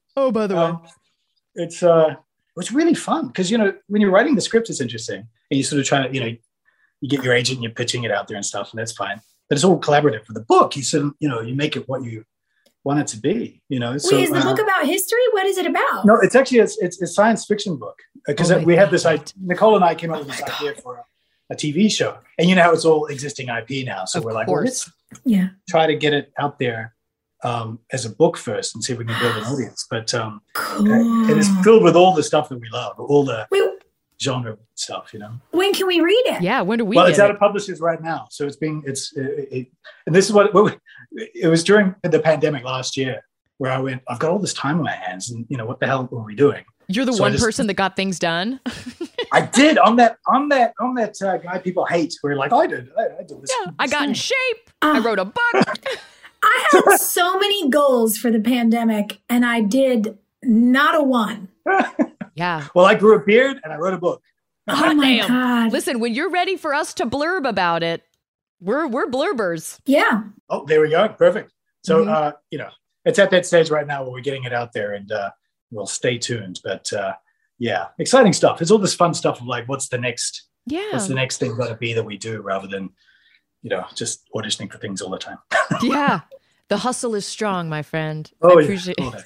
It's really fun because, you know, when you're writing the script, it's interesting. And you sort of try to, you know, you get your agent and you're pitching it out there and stuff, and that's fine. But it's all collaborative. With the book, you sort of, you know, you make it what you want it to be, you know. Wait, is the book about history? What is it about? No, it's actually, it's a science fiction book. Because we had this idea, Nicole and I came up with this idea for a TV show. And you know how it's all existing IP now. So we're like, well, let's try to get it out there as a book first and see if we can build an audience. But it is filled with all the stuff that we love, all the genre stuff, you know. When can we read it? Yeah, when do we? Well, it's out of publishers right now, so and this is what it was during the pandemic last year, where I went, I've got all this time on my hands, and you know, what the hell are we doing? You're the one person that got things done. I did on that guy people hate. Where like I did this. Yeah, I got in shape. I wrote a book. I had so many goals for the pandemic, and I did not a one. Yeah. Well, I grew a beard and I wrote a book. Oh my God. Listen, when you're ready for us to blurb about it, we're blurbers. Yeah. Oh, there we go. Perfect. So, you know, it's at that stage right now where we're getting it out there, and we'll stay tuned. But yeah, exciting stuff. It's all this fun stuff of like, what's the next thing going to be that we do, rather than, you know, just auditioning for things all the time. Yeah. The hustle is strong, my friend. Oh, I appreciate it.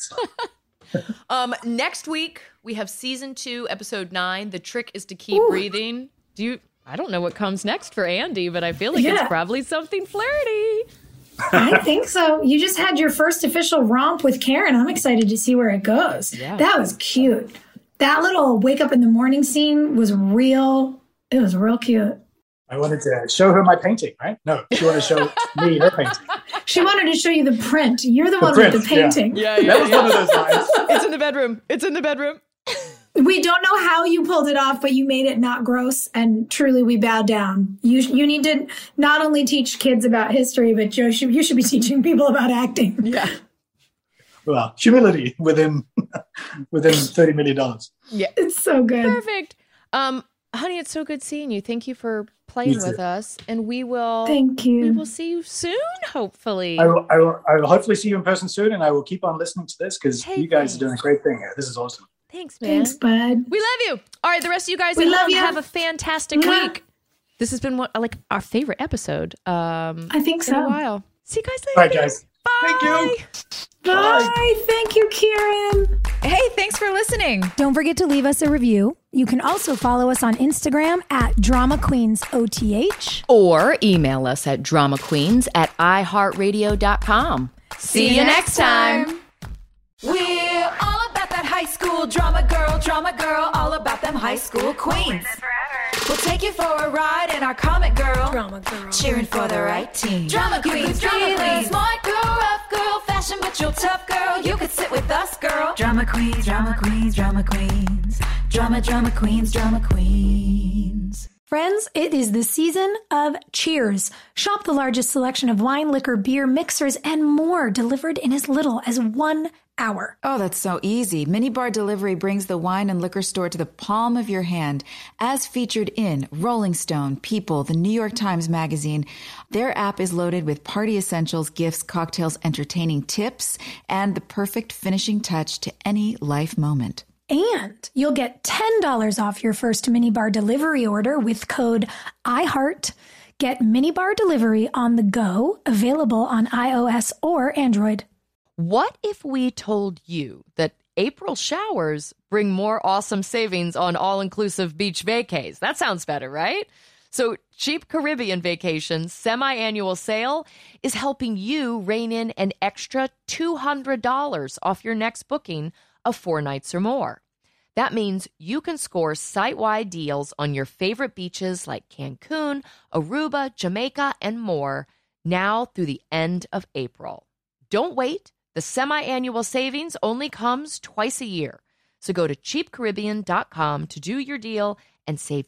Next week we have season 2, episode 9. The trick is to keep breathing. I don't know what comes next for Andy, but I feel like it's probably something flirty. I think so. You just had your first official romp with Karen. I'm excited to see where it goes. Yeah. That was cute. That little wake up in the morning scene was real. It was real cute. I wanted to show her my painting, right? No, she wanted to show me her painting. She wanted to show you the print. You're the one with the painting. Yeah. That was one of those lines. It's in the bedroom. We don't know how you pulled it off, but you made it not gross, and truly we bow down. You need to not only teach kids about history, but you should be teaching people about acting. Yeah. Well, humility within $30 million. Yeah. It's so good. Perfect. Honey, it's so good seeing you. Thank you for playing with us. And we will Thank you. We will see you soon, hopefully. I will hopefully see you in person soon, and I will keep on listening to this because you guys are doing a great thing here. This is awesome. Thanks, man. Thanks, bud. We love you. All right, the rest of you guys We love you. have a fantastic week. This has been our favorite episode. I think in so. a while. See you guys later. Bye, guys. Bye. Thank you. Bye. Thank you, Kieran. Hey, thanks for listening. Don't forget to leave us a review. You can also follow us on Instagram at DramaQueensOTH. Or email us at dramaqueens@iheartradio.com. See you next time. We're all about that high school drama girl, all about them high school queens. We'll take you for a ride in our comic girl, cheering for the right team. Drama queens, smart girl, rough girl, fashion but you're tough girl. You could sit with us, girl. Drama queens, drama queens, drama queens, drama queens, drama queens. Friends, it is the season of Cheers. Shop the largest selection of wine, liquor, beer, mixers, and more delivered in as little as 1 hour. Oh, that's so easy. Minibar Delivery brings the wine and liquor store to the palm of your hand. As featured in Rolling Stone, People, the New York Times Magazine, their app is loaded with party essentials, gifts, cocktails, entertaining tips, and the perfect finishing touch to any life moment. And you'll get $10 off your first Minibar Delivery order with code IHEART. Get Minibar Delivery on the go, available on iOS or Android. What if we told you that April showers bring more awesome savings on all-inclusive beach vacays? That sounds better, right? So Cheap Caribbean Vacations semi-annual sale is helping you rein in an extra $200 off your next booking of 4 nights or more. That means you can score site-wide deals on your favorite beaches like Cancun, Aruba, Jamaica, and more now through the end of April. Don't wait. The semi-annual savings only comes twice a year. So go to cheapcaribbean.com to do your deal and save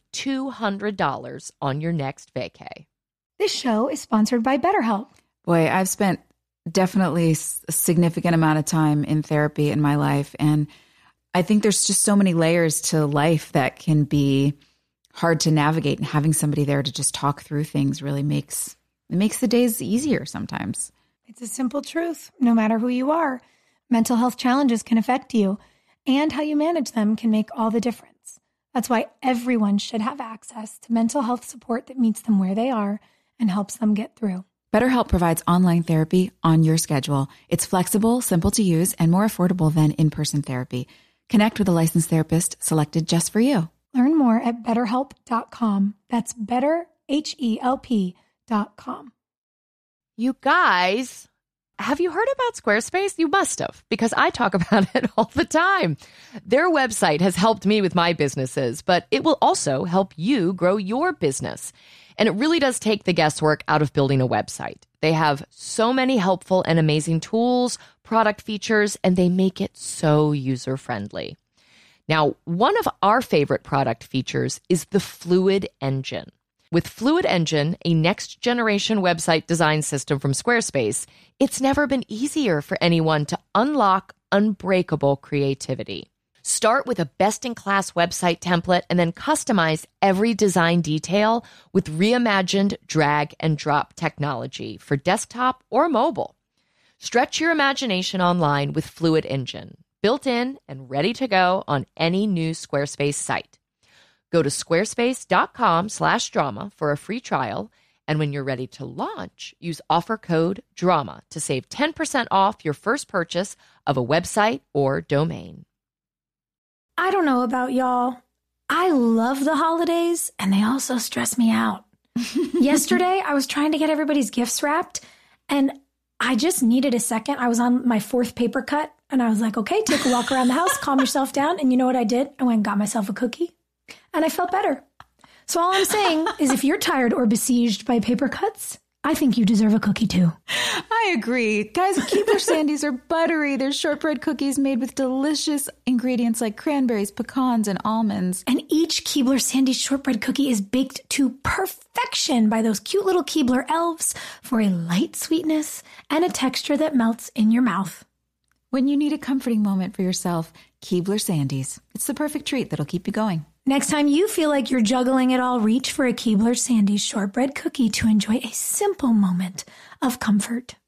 $200 on your next vacay. This show is sponsored by BetterHelp. Boy, I've spent definitely a significant amount of time in therapy in my life. And I think there's just so many layers to life that can be hard to navigate. And having somebody there to just talk through things really makes the days easier sometimes. It's a simple truth. No matter who you are, mental health challenges can affect you, and how you manage them can make all the difference. That's why everyone should have access to mental health support that meets them where they are and helps them get through. BetterHelp provides online therapy on your schedule. It's flexible, simple to use, and more affordable than in-person therapy. Connect with a licensed therapist selected just for you. Learn more at BetterHelp.com. That's BetterHelp.com. You guys, have you heard about Squarespace? You must have, because I talk about it all the time. Their website has helped me with my businesses, but it will also help you grow your business. And it really does take the guesswork out of building a website. They have so many helpful and amazing tools, product features, and they make it so user-friendly. Now, one of our favorite product features is the Fluid Engine. With Fluid Engine, a next-generation website design system from Squarespace, it's never been easier for anyone to unlock unbreakable creativity. Start with a best-in-class website template and then customize every design detail with reimagined drag-and-drop technology for desktop or mobile. Stretch your imagination online with Fluid Engine, built in and ready to go on any new Squarespace site. Go to squarespace.com/drama for a free trial, and when you're ready to launch, use offer code DRAMA to save 10% off your first purchase of a website or domain. I don't know about y'all. I love the holidays, and they also stress me out. Yesterday, I was trying to get everybody's gifts wrapped, and I just needed a second. I was on my 4th paper cut, and I was like, okay, take a walk around the house, calm yourself down. And you know what I did? I went and got myself a cookie. And I felt better. So all I'm saying is if you're tired or besieged by paper cuts, I think you deserve a cookie too. I agree. Guys, Keebler Sandies are buttery. They're shortbread cookies made with delicious ingredients like cranberries, pecans, and almonds. And each Keebler Sandies shortbread cookie is baked to perfection by those cute little Keebler elves for a light sweetness and a texture that melts in your mouth. When you need a comforting moment for yourself, Keebler Sandies. It's the perfect treat that'll keep you going. Next time you feel like you're juggling it all, reach for a Keebler Sandy's shortbread cookie to enjoy a simple moment of comfort.